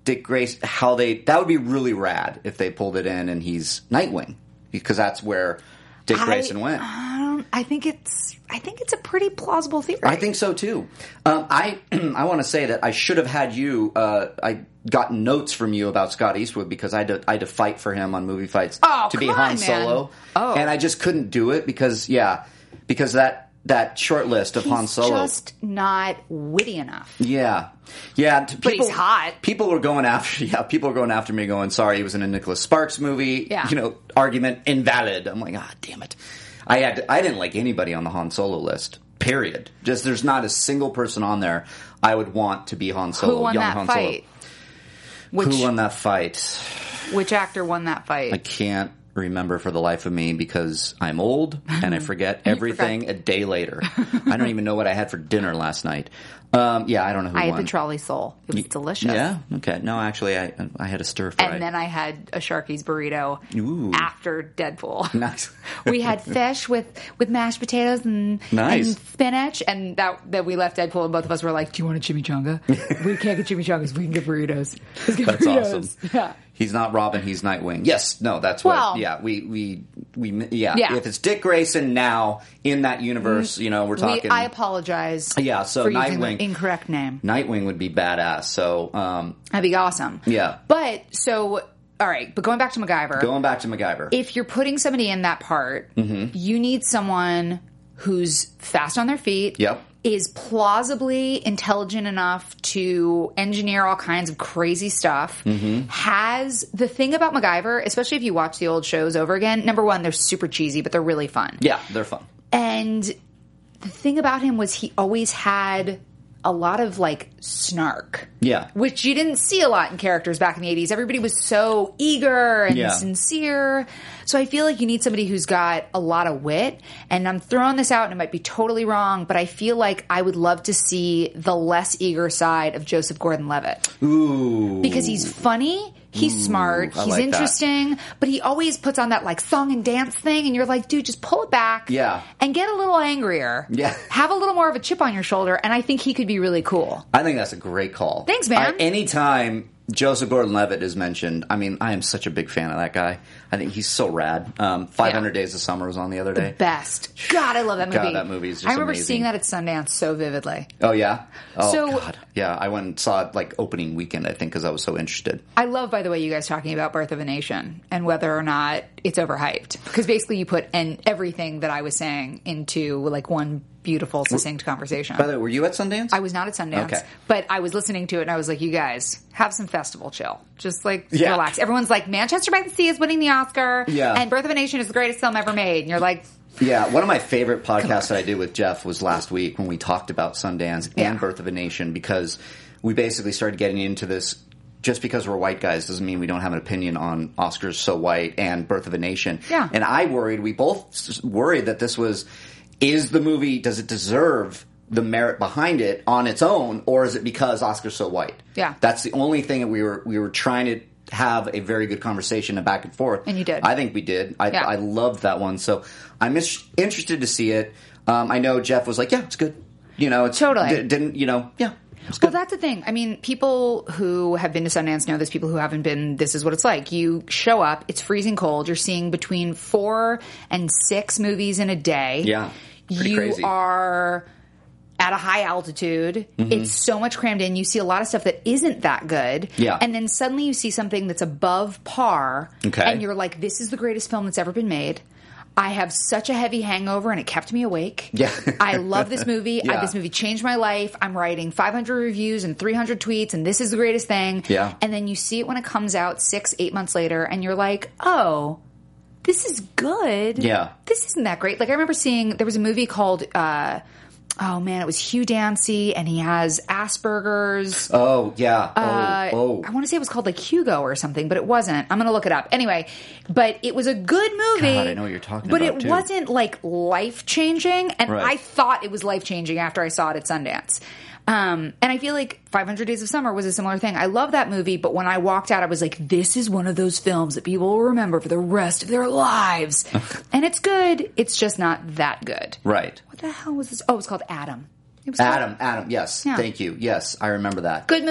[SPEAKER 2] Dick Grayson, how they that would be really rad if they pulled it in and he's Nightwing, because that's where Dick
[SPEAKER 3] I,
[SPEAKER 2] Grayson went.
[SPEAKER 3] Um, I think it's I think it's a pretty plausible theory.
[SPEAKER 2] I think so too. Um, I I want to say that I should have had you. Uh, I got notes from you about Scott Eastwood because I had to, I had to fight for him on Movie Fights
[SPEAKER 3] oh,
[SPEAKER 2] to be
[SPEAKER 3] come
[SPEAKER 2] Han
[SPEAKER 3] on,
[SPEAKER 2] Solo,
[SPEAKER 3] man. Oh.
[SPEAKER 2] and I just couldn't do it because yeah, because that that short list of
[SPEAKER 3] He's
[SPEAKER 2] Han Solo
[SPEAKER 3] just not witty enough.
[SPEAKER 2] Yeah, yeah. T-
[SPEAKER 3] But
[SPEAKER 2] people,
[SPEAKER 3] he's hot.
[SPEAKER 2] People were going after. Yeah, people were going after me, going, "Sorry, he was in a Nicholas Sparks movie."
[SPEAKER 3] Yeah.
[SPEAKER 2] You know, argument invalid. I'm like, ah, damn it. I had. To, I didn't like anybody on the Han Solo list. Period. Just there's not a single person on there I would want to be Han Solo.
[SPEAKER 3] Who won
[SPEAKER 2] young
[SPEAKER 3] that
[SPEAKER 2] Han
[SPEAKER 3] fight?
[SPEAKER 2] Solo.
[SPEAKER 3] Which,
[SPEAKER 2] Who won that fight?
[SPEAKER 3] Which actor won that fight?
[SPEAKER 2] I can't remember for the life of me because I'm old and I forget everything
[SPEAKER 3] forgot.
[SPEAKER 2] a day later. I don't even know what I had for dinner last night. Um, yeah, I don't know who
[SPEAKER 3] I
[SPEAKER 2] won.
[SPEAKER 3] had the trolley sole. It was delicious.
[SPEAKER 2] Yeah. Okay. No, actually, I I had a stir fry.
[SPEAKER 3] And then I had a Sharky's burrito
[SPEAKER 2] Ooh.
[SPEAKER 3] after Deadpool.
[SPEAKER 2] Nice.
[SPEAKER 3] We had fish with, with mashed potatoes and,
[SPEAKER 2] Nice.
[SPEAKER 3] and spinach, and that that we left Deadpool, and both of us were like, "Do you want a chimichanga? We can't get chimichangas. We can get burritos. Let's get
[SPEAKER 2] That's
[SPEAKER 3] burritos."
[SPEAKER 2] awesome.
[SPEAKER 3] Yeah.
[SPEAKER 2] He's not Robin. He's Nightwing. Yes. No. That's what.
[SPEAKER 3] Well-
[SPEAKER 2] yeah. We we we. Yeah.
[SPEAKER 3] Yeah.
[SPEAKER 2] If it's Dick Grayson now in that universe, you know, we're talking.
[SPEAKER 3] We, I apologize.
[SPEAKER 2] Yeah, so
[SPEAKER 3] for using
[SPEAKER 2] Nightwing-
[SPEAKER 3] the incorrect name.
[SPEAKER 2] Nightwing would be badass. So um,
[SPEAKER 3] That'd be awesome.
[SPEAKER 2] Yeah.
[SPEAKER 3] But so, all right. But going back to MacGyver,
[SPEAKER 2] going back to MacGyver.
[SPEAKER 3] if you're putting somebody in that part,
[SPEAKER 2] Mm-hmm.
[SPEAKER 3] you need someone who's fast on their feet.
[SPEAKER 2] Yep.
[SPEAKER 3] Is plausibly intelligent enough to engineer all kinds of crazy stuff.
[SPEAKER 2] Mm-hmm.
[SPEAKER 3] Has the thing about MacGyver, especially if you watch the old shows over again, number one, they're super cheesy, but they're really fun.
[SPEAKER 2] yeah, they're fun.
[SPEAKER 3] And the thing about him was he always had a lot of like snark.
[SPEAKER 2] Yeah.
[SPEAKER 3] Which you didn't see a lot in characters back in the eighties. Everybody was so eager and
[SPEAKER 2] Yeah.
[SPEAKER 3] sincere. So I feel like you need somebody who's got a lot of wit. And I'm throwing this out and it might be totally wrong, but I feel like I would love to see the less eager side of Joseph Gordon-Levitt.
[SPEAKER 2] Ooh.
[SPEAKER 3] Because he's funny, he's smart,
[SPEAKER 2] I
[SPEAKER 3] he's
[SPEAKER 2] like that.
[SPEAKER 3] interesting, but he always puts on that like song and dance thing, and you're like, dude, just pull it back,
[SPEAKER 2] Yeah.
[SPEAKER 3] and get a little angrier,
[SPEAKER 2] Yeah.
[SPEAKER 3] have a little more of a chip on your shoulder, and I think he could be really cool.
[SPEAKER 2] I think that's a great call.
[SPEAKER 3] Thanks, man.
[SPEAKER 2] I, anytime Joseph Gordon-Levitt is mentioned, I mean, I am such a big fan of that guy. I think he's so rad. Um, five hundred
[SPEAKER 3] Yeah.
[SPEAKER 2] Days of Summer was on the other day.
[SPEAKER 3] Best. God, I love that movie.
[SPEAKER 2] God, that movie is just
[SPEAKER 3] I remember
[SPEAKER 2] amazing.
[SPEAKER 3] seeing that at Sundance so vividly.
[SPEAKER 2] Oh, yeah? Oh,
[SPEAKER 3] So-
[SPEAKER 2] God. Yeah, I went and saw it like opening weekend, I think, because I was so interested.
[SPEAKER 3] I love, by the way, you guys talking about Birth of a Nation and whether or not it's overhyped. Because basically you put en- everything that I was saying into like one beautiful, succinct conversation.
[SPEAKER 2] By the way, were you at Sundance?
[SPEAKER 3] I was not at Sundance,
[SPEAKER 2] Okay.
[SPEAKER 3] but I was listening to it and I was like, you guys, have some festival chill. Just like
[SPEAKER 2] Yeah.
[SPEAKER 3] relax. Everyone's like, Manchester by the Sea is winning the Oscar,
[SPEAKER 2] Yeah.
[SPEAKER 3] and Birth of a Nation is the greatest film ever made. And you're like,
[SPEAKER 2] Yeah, one of my favorite podcasts that I did with Jeff was last week when we talked about Sundance
[SPEAKER 3] Yeah.
[SPEAKER 2] and Birth of a Nation, because we basically started getting into this. Just because we're white guys doesn't mean we don't have an opinion on Oscars So White and Birth of a Nation.
[SPEAKER 3] Yeah.
[SPEAKER 2] And I worried, we both s- worried that this was, is the movie, does it deserve the merit behind it on its own, or is it because Oscars So White?
[SPEAKER 3] Yeah.
[SPEAKER 2] That's the only thing that we were we were trying to have a very good conversation and back and forth.
[SPEAKER 3] And you did.
[SPEAKER 2] I think we did. I,
[SPEAKER 3] Yeah.
[SPEAKER 2] I loved that one. So I'm is- interested to see it. Um, I know Jeff was like, yeah, it's good. You know, it's
[SPEAKER 3] Totally.
[SPEAKER 2] d- didn't, you know, yeah. It's
[SPEAKER 3] well,
[SPEAKER 2] good.
[SPEAKER 3] that's the thing. I mean, people who have been to Sundance know this. People who haven't been, this is what it's like. You show up, it's freezing cold. You're seeing between four and six movies in a day.
[SPEAKER 2] Yeah. Pretty
[SPEAKER 3] You
[SPEAKER 2] crazy.
[SPEAKER 3] are at a high altitude. It's so much crammed in. You see a lot of stuff that isn't that good.
[SPEAKER 2] Yeah.
[SPEAKER 3] And then suddenly you see something that's above par.
[SPEAKER 2] Okay.
[SPEAKER 3] And you're like, this is the greatest film that's ever been made. I have such a heavy hangover and it kept me awake.
[SPEAKER 2] Yeah.
[SPEAKER 3] I love this movie. I,
[SPEAKER 2] Yeah.
[SPEAKER 3] this movie changed my life. I'm writing five hundred reviews and three hundred tweets and this is the greatest thing.
[SPEAKER 2] Yeah.
[SPEAKER 3] And then you see it when it comes out six, eight months later and you're like, oh, this is good.
[SPEAKER 2] Yeah.
[SPEAKER 3] This isn't that great. Like I remember seeing, there was a movie called, uh, oh man, it was Hugh Dancy and he has Asperger's.
[SPEAKER 2] Oh, yeah. Oh,
[SPEAKER 3] Uh,
[SPEAKER 2] oh.
[SPEAKER 3] I want to say it was called like Hugo or something, but it wasn't. I'm going to look it up. Anyway, but it was a good movie.
[SPEAKER 2] God, I know what you're talking
[SPEAKER 3] but
[SPEAKER 2] about,
[SPEAKER 3] it
[SPEAKER 2] too.
[SPEAKER 3] wasn't like life changing. And
[SPEAKER 2] Right.
[SPEAKER 3] I thought it was life changing after I saw it at Sundance. Um, and I feel like five hundred Days of Summer was a similar thing. I love that movie, but when I walked out, I was like, this is one of those films that people will remember for the rest of their lives. And it's good. It's just not that good.
[SPEAKER 2] Right.
[SPEAKER 3] What the hell was this? Oh, it was called Adam. It was
[SPEAKER 2] Adam, Adam, yes.
[SPEAKER 3] Yeah.
[SPEAKER 2] Thank you. Yes, I remember that.
[SPEAKER 3] Good movie.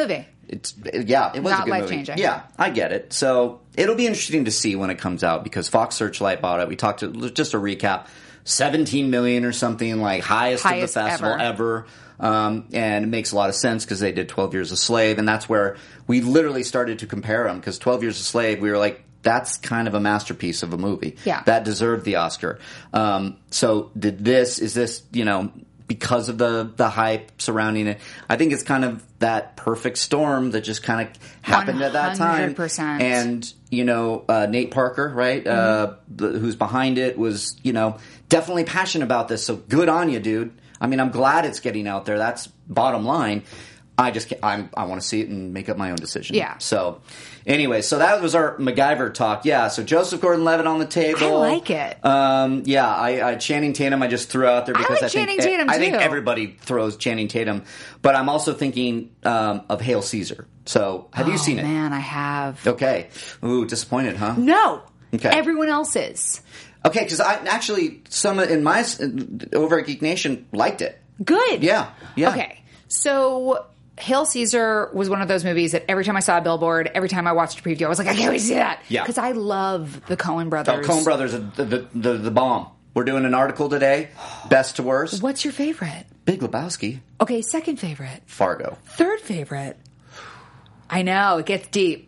[SPEAKER 2] it's yeah, it was
[SPEAKER 3] Not
[SPEAKER 2] a good movie.
[SPEAKER 3] life-changing.
[SPEAKER 2] Yeah, I get it. So it'll be interesting to see when it comes out because Fox Searchlight bought it. We talked to just a recap, seventeen million or something, like highest,
[SPEAKER 3] Highest
[SPEAKER 2] of the festival
[SPEAKER 3] ever.
[SPEAKER 2] ever. Um, and it makes a lot of sense because they did twelve Years a Slave, and that's where we literally started to compare them because twelve Years a Slave, we were like, that's kind of a masterpiece of a movie.
[SPEAKER 3] Yeah.
[SPEAKER 2] That deserved the Oscar. Um, so did this, is this, you know, because of the, the hype surrounding it, I think it's kind of that perfect storm that just kind of happened at that time.
[SPEAKER 3] one hundred percent.
[SPEAKER 2] And, you know, uh, Nate Parker, right, mm-hmm. uh, the, who's behind it, was, you know, definitely passionate about this. So good on you, dude. I mean, I'm glad it's getting out there. That's bottom line. I just can't, I'm, I want to see it and make up my own decision.
[SPEAKER 3] Yeah.
[SPEAKER 2] So, anyway, so that was our MacGyver talk. Yeah. So Joseph Gordon-Levitt on the table.
[SPEAKER 3] I like it.
[SPEAKER 2] Um, yeah. I, I Channing Tatum. I just threw out there because
[SPEAKER 3] I, like
[SPEAKER 2] I think
[SPEAKER 3] Channing Tatum,
[SPEAKER 2] I think
[SPEAKER 3] too.
[SPEAKER 2] everybody throws Channing Tatum, but I'm also thinking um, of Hail Caesar. So, have
[SPEAKER 3] oh,
[SPEAKER 2] you seen it?
[SPEAKER 3] Man, I have.
[SPEAKER 2] Okay. Ooh, disappointed, huh?
[SPEAKER 3] No.
[SPEAKER 2] Okay.
[SPEAKER 3] Everyone else is.
[SPEAKER 2] Okay, because I actually some in my over at Geek Nation liked it.
[SPEAKER 3] Good.
[SPEAKER 2] Yeah. Yeah.
[SPEAKER 3] Okay. So Hail Caesar was one of those movies that every time I saw a billboard, every time I watched a preview, I was like, I can't wait to see that.
[SPEAKER 2] Yeah.
[SPEAKER 3] Because I love the Coen
[SPEAKER 2] Oh,
[SPEAKER 3] brothers.
[SPEAKER 2] Coen Brothers, are the, the, the, the bomb. We're doing an article today, best to worst.
[SPEAKER 3] What's your favorite?
[SPEAKER 2] Big Lebowski.
[SPEAKER 3] Okay, second favorite.
[SPEAKER 2] Fargo.
[SPEAKER 3] Third favorite. I know, it gets deep.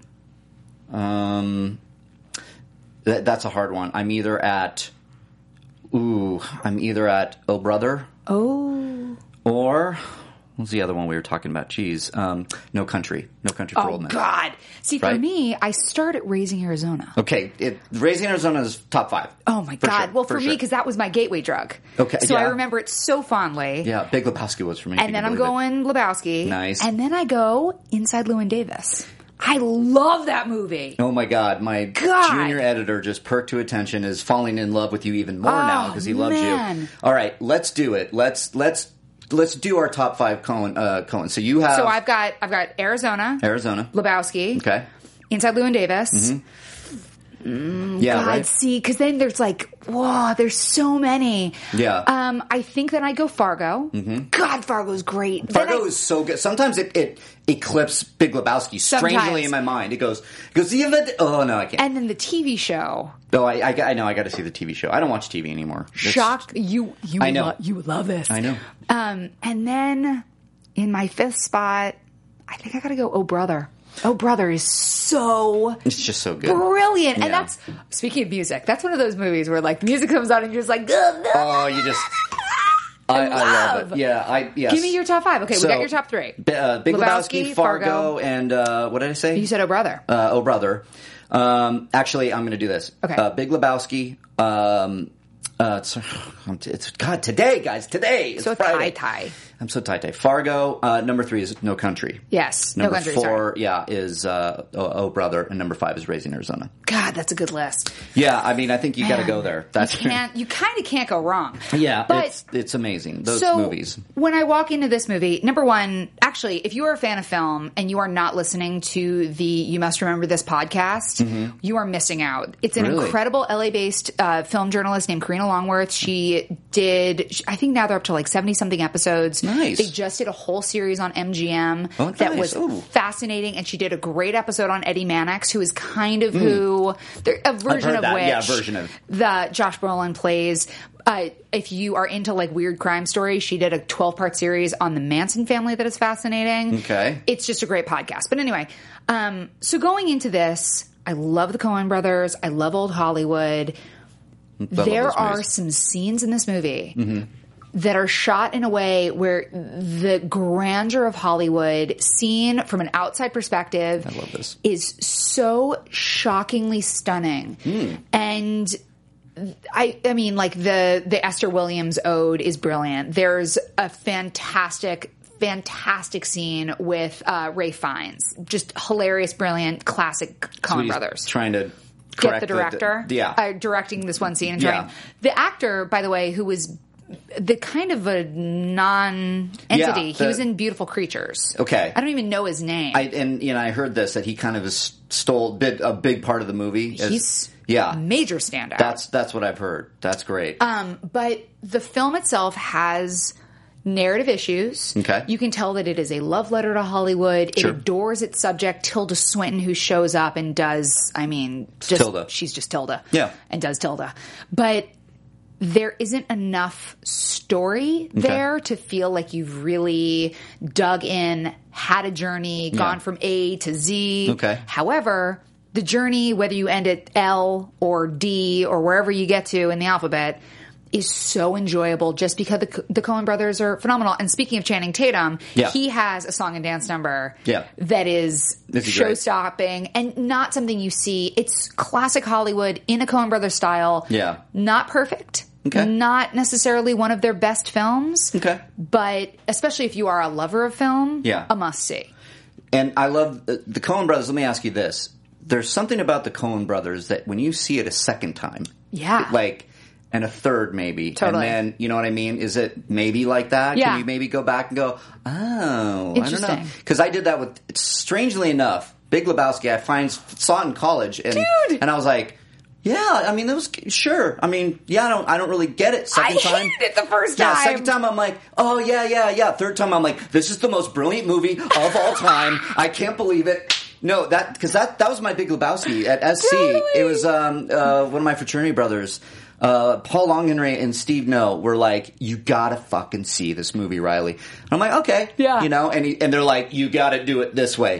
[SPEAKER 2] Um, that, that's a hard one. I'm either at, ooh, I'm either at Oh Brother.
[SPEAKER 3] Oh.
[SPEAKER 2] Or, what's the other one we were talking about? Jeez. Um, No Country. No Country for
[SPEAKER 3] Oh,
[SPEAKER 2] Old Men.
[SPEAKER 3] God. See, for
[SPEAKER 2] Right?
[SPEAKER 3] me, I start at Raising Arizona.
[SPEAKER 2] Okay, it, Raising Arizona is top five.
[SPEAKER 3] Oh, my
[SPEAKER 2] For
[SPEAKER 3] God.
[SPEAKER 2] sure,
[SPEAKER 3] well, for,
[SPEAKER 2] for
[SPEAKER 3] me,
[SPEAKER 2] sure.
[SPEAKER 3] because that was my gateway drug.
[SPEAKER 2] Okay,
[SPEAKER 3] So I
[SPEAKER 2] yeah.
[SPEAKER 3] remember it so fondly.
[SPEAKER 2] Yeah, Big Lebowski was for me. if you
[SPEAKER 3] And then
[SPEAKER 2] can
[SPEAKER 3] I'm
[SPEAKER 2] believe it.
[SPEAKER 3] going Lebowski.
[SPEAKER 2] Nice.
[SPEAKER 3] And then I go Inside Llewyn Davis. I love that movie.
[SPEAKER 2] Oh my God, my
[SPEAKER 3] God.
[SPEAKER 2] junior editor just perked to attention, is falling in love with you even more
[SPEAKER 3] Oh,
[SPEAKER 2] now because he loves
[SPEAKER 3] man.
[SPEAKER 2] you. All right, let's do it. Let's let's let's do our top five Coen. Uh, Coen. So you have
[SPEAKER 3] So I've got I've got Arizona,
[SPEAKER 2] Arizona.
[SPEAKER 3] Lebowski,
[SPEAKER 2] Okay.
[SPEAKER 3] Inside Llewyn Davis.
[SPEAKER 2] Yeah,
[SPEAKER 3] God,
[SPEAKER 2] right.
[SPEAKER 3] see, because then there's like, whoa, there's so many.
[SPEAKER 2] Yeah.
[SPEAKER 3] Um, I think that I go Fargo. Mm-hmm. God, Fargo's great. Then
[SPEAKER 2] Fargo
[SPEAKER 3] I-
[SPEAKER 2] is so good. Sometimes it, it eclipses Big Lebowski strangely
[SPEAKER 3] Sometimes.
[SPEAKER 2] in my mind. It goes, it goes even. Oh no, I can't.
[SPEAKER 3] And then the T V show.
[SPEAKER 2] oh, I, I, I know. I got to see the T V show. I don't watch T V anymore. It's-
[SPEAKER 3] Shock. You, you,
[SPEAKER 2] I know.
[SPEAKER 3] Lo- you would love this.
[SPEAKER 2] I know.
[SPEAKER 3] Um, and then in my fifth spot, I think I got to go Oh Brother. Oh Brother is so
[SPEAKER 2] It's just so good.
[SPEAKER 3] brilliant.
[SPEAKER 2] Yeah.
[SPEAKER 3] And that's, speaking of music, that's one of those movies where like the music comes on and you're just like,
[SPEAKER 2] Oh, you just. I, I love
[SPEAKER 3] love.
[SPEAKER 2] it. Yeah, I yes.
[SPEAKER 3] give me your top five. Okay,
[SPEAKER 2] So,
[SPEAKER 3] we got your top three.
[SPEAKER 2] B- uh, Big Lebowski,
[SPEAKER 3] Lebowski,
[SPEAKER 2] Fargo,
[SPEAKER 3] Fargo.
[SPEAKER 2] and uh, what did I say?
[SPEAKER 3] You said Oh Brother.
[SPEAKER 2] uh, Oh Brother. Um, actually, I'm going to do this.
[SPEAKER 3] Okay.
[SPEAKER 2] Uh, Big Lebowski. Um, uh, it's, it's God today, guys. Today. It's
[SPEAKER 3] So
[SPEAKER 2] Friday.
[SPEAKER 3] tie-tie.
[SPEAKER 2] I'm so tie tie. Fargo. Uh, number three is No Country.
[SPEAKER 3] Yes, No
[SPEAKER 2] Number
[SPEAKER 3] Country,
[SPEAKER 2] four,
[SPEAKER 3] sorry.
[SPEAKER 2] yeah, is uh, oh, oh Brother, and number five is Raising Arizona.
[SPEAKER 3] God, that's a good list.
[SPEAKER 2] Yeah, I mean, I think you got to
[SPEAKER 3] Man,
[SPEAKER 2] go there. That's
[SPEAKER 3] you can't. You kind of can't go wrong.
[SPEAKER 2] yeah,
[SPEAKER 3] but
[SPEAKER 2] it's it's amazing. Those
[SPEAKER 3] so
[SPEAKER 2] movies.
[SPEAKER 3] when I walk into this movie, number one, actually, if you are a fan of film and you are not listening to the You Must Remember This podcast, you are missing out. It's an
[SPEAKER 2] Mm-hmm. Really?
[SPEAKER 3] incredible L A-based uh, film journalist named Karina Longworth. She did, I think now they're up to like seventy something episodes.
[SPEAKER 2] Nice.
[SPEAKER 3] They just did a whole series on M G M
[SPEAKER 2] Oh,
[SPEAKER 3] that
[SPEAKER 2] nice.
[SPEAKER 3] was
[SPEAKER 2] Ooh.
[SPEAKER 3] fascinating, and she did a great episode on Eddie Mannix, who is kind of who they're a version
[SPEAKER 2] heard
[SPEAKER 3] of
[SPEAKER 2] that.
[SPEAKER 3] which
[SPEAKER 2] Yeah, version of.
[SPEAKER 3] that Josh Brolin plays. Uh, if you are into like weird crime stories, she did a twelve part series on the Manson family that is fascinating.
[SPEAKER 2] Okay.
[SPEAKER 3] It's just a great podcast. But anyway, um, so going into this, I love the Coen brothers. I love old Hollywood.
[SPEAKER 2] love
[SPEAKER 3] There
[SPEAKER 2] those
[SPEAKER 3] are
[SPEAKER 2] movies.
[SPEAKER 3] some scenes in this movie that are shot in a way where the grandeur of Hollywood, seen from an outside perspective,
[SPEAKER 2] I love this.
[SPEAKER 3] is so shockingly stunning.
[SPEAKER 2] Hmm.
[SPEAKER 3] And I, I mean, like the the Esther Williams ode is brilliant. There's a fantastic, fantastic scene with uh, Ray Fiennes, just hilarious, brilliant, classic Coen
[SPEAKER 2] He's
[SPEAKER 3] brothers.
[SPEAKER 2] Trying to
[SPEAKER 3] Get
[SPEAKER 2] correct
[SPEAKER 3] the director,
[SPEAKER 2] The, yeah.
[SPEAKER 3] uh, directing this one scene and trying.
[SPEAKER 2] Yeah.
[SPEAKER 3] The actor, by the way, who was the kind of a non-entity.
[SPEAKER 2] Yeah,
[SPEAKER 3] he
[SPEAKER 2] the-
[SPEAKER 3] was in Beautiful Creatures.
[SPEAKER 2] Okay.
[SPEAKER 3] I don't even know his name.
[SPEAKER 2] I, and you know, I heard this that he kind of is stole bit a big part of the movie. as-
[SPEAKER 3] He's
[SPEAKER 2] yeah,
[SPEAKER 3] a major standout.
[SPEAKER 2] that's that's what I've heard. That's great.
[SPEAKER 3] Um, but the film itself has narrative issues.
[SPEAKER 2] Okay.
[SPEAKER 3] You can tell that it is a love letter to Hollywood.
[SPEAKER 2] Sure.
[SPEAKER 3] It adores its subject, Tilda Swinton, who shows up and does, I mean, just,
[SPEAKER 2] Tilda.
[SPEAKER 3] she's just Tilda.
[SPEAKER 2] Yeah.
[SPEAKER 3] And does Tilda. But there isn't enough story there to feel like you've really dug in, had a journey, gone
[SPEAKER 2] Yeah.
[SPEAKER 3] from A to Z.
[SPEAKER 2] Okay.
[SPEAKER 3] However, the journey, whether you end at L or D or wherever you get to in the alphabet, is so enjoyable just because the, the Coen brothers are phenomenal. And speaking of Channing Tatum,
[SPEAKER 2] Yeah.
[SPEAKER 3] he has a song and dance number
[SPEAKER 2] Yeah.
[SPEAKER 3] that is
[SPEAKER 2] This is great.
[SPEAKER 3] show-stopping and not something you see. It's classic Hollywood in a Coen brothers style.
[SPEAKER 2] Yeah.
[SPEAKER 3] Not perfect.
[SPEAKER 2] Okay.
[SPEAKER 3] Not necessarily one of their best films.
[SPEAKER 2] Okay.
[SPEAKER 3] But especially if you are a lover of film,
[SPEAKER 2] Yeah.
[SPEAKER 3] a must-see.
[SPEAKER 2] And I love uh, the Coen brothers. Let me ask you this. There's something about the Coen brothers that when you see it a second time,
[SPEAKER 3] Yeah.
[SPEAKER 2] like, and a third maybe,
[SPEAKER 3] Totally.
[SPEAKER 2] and then, you know what I mean? Is it maybe like that?
[SPEAKER 3] Yeah.
[SPEAKER 2] Can you maybe go back and go, oh, I don't know.
[SPEAKER 3] Interesting.
[SPEAKER 2] Because I did that with, strangely enough, Big Lebowski, I find, saw it in college, and,
[SPEAKER 3] Dude!
[SPEAKER 2] and I was like, yeah, I mean, that was, sure. I mean, yeah, I don't, I don't really get it second
[SPEAKER 3] I
[SPEAKER 2] time.
[SPEAKER 3] hated it the first
[SPEAKER 2] Yeah,
[SPEAKER 3] time.
[SPEAKER 2] second time I'm like, oh, yeah, yeah, yeah. Third time I'm like, this is the most brilliant movie of all time. I can't believe it. No, that because that that was my Big Lebowski at S C.
[SPEAKER 3] Totally.
[SPEAKER 2] It was um, uh, one of my fraternity brothers, uh, Paul Longhenry and Steve No, were like, "You gotta fucking see this movie, Riley." And I'm like, "Okay,
[SPEAKER 3] Yeah.
[SPEAKER 2] you know," and he, and they're like, "You gotta do it this way."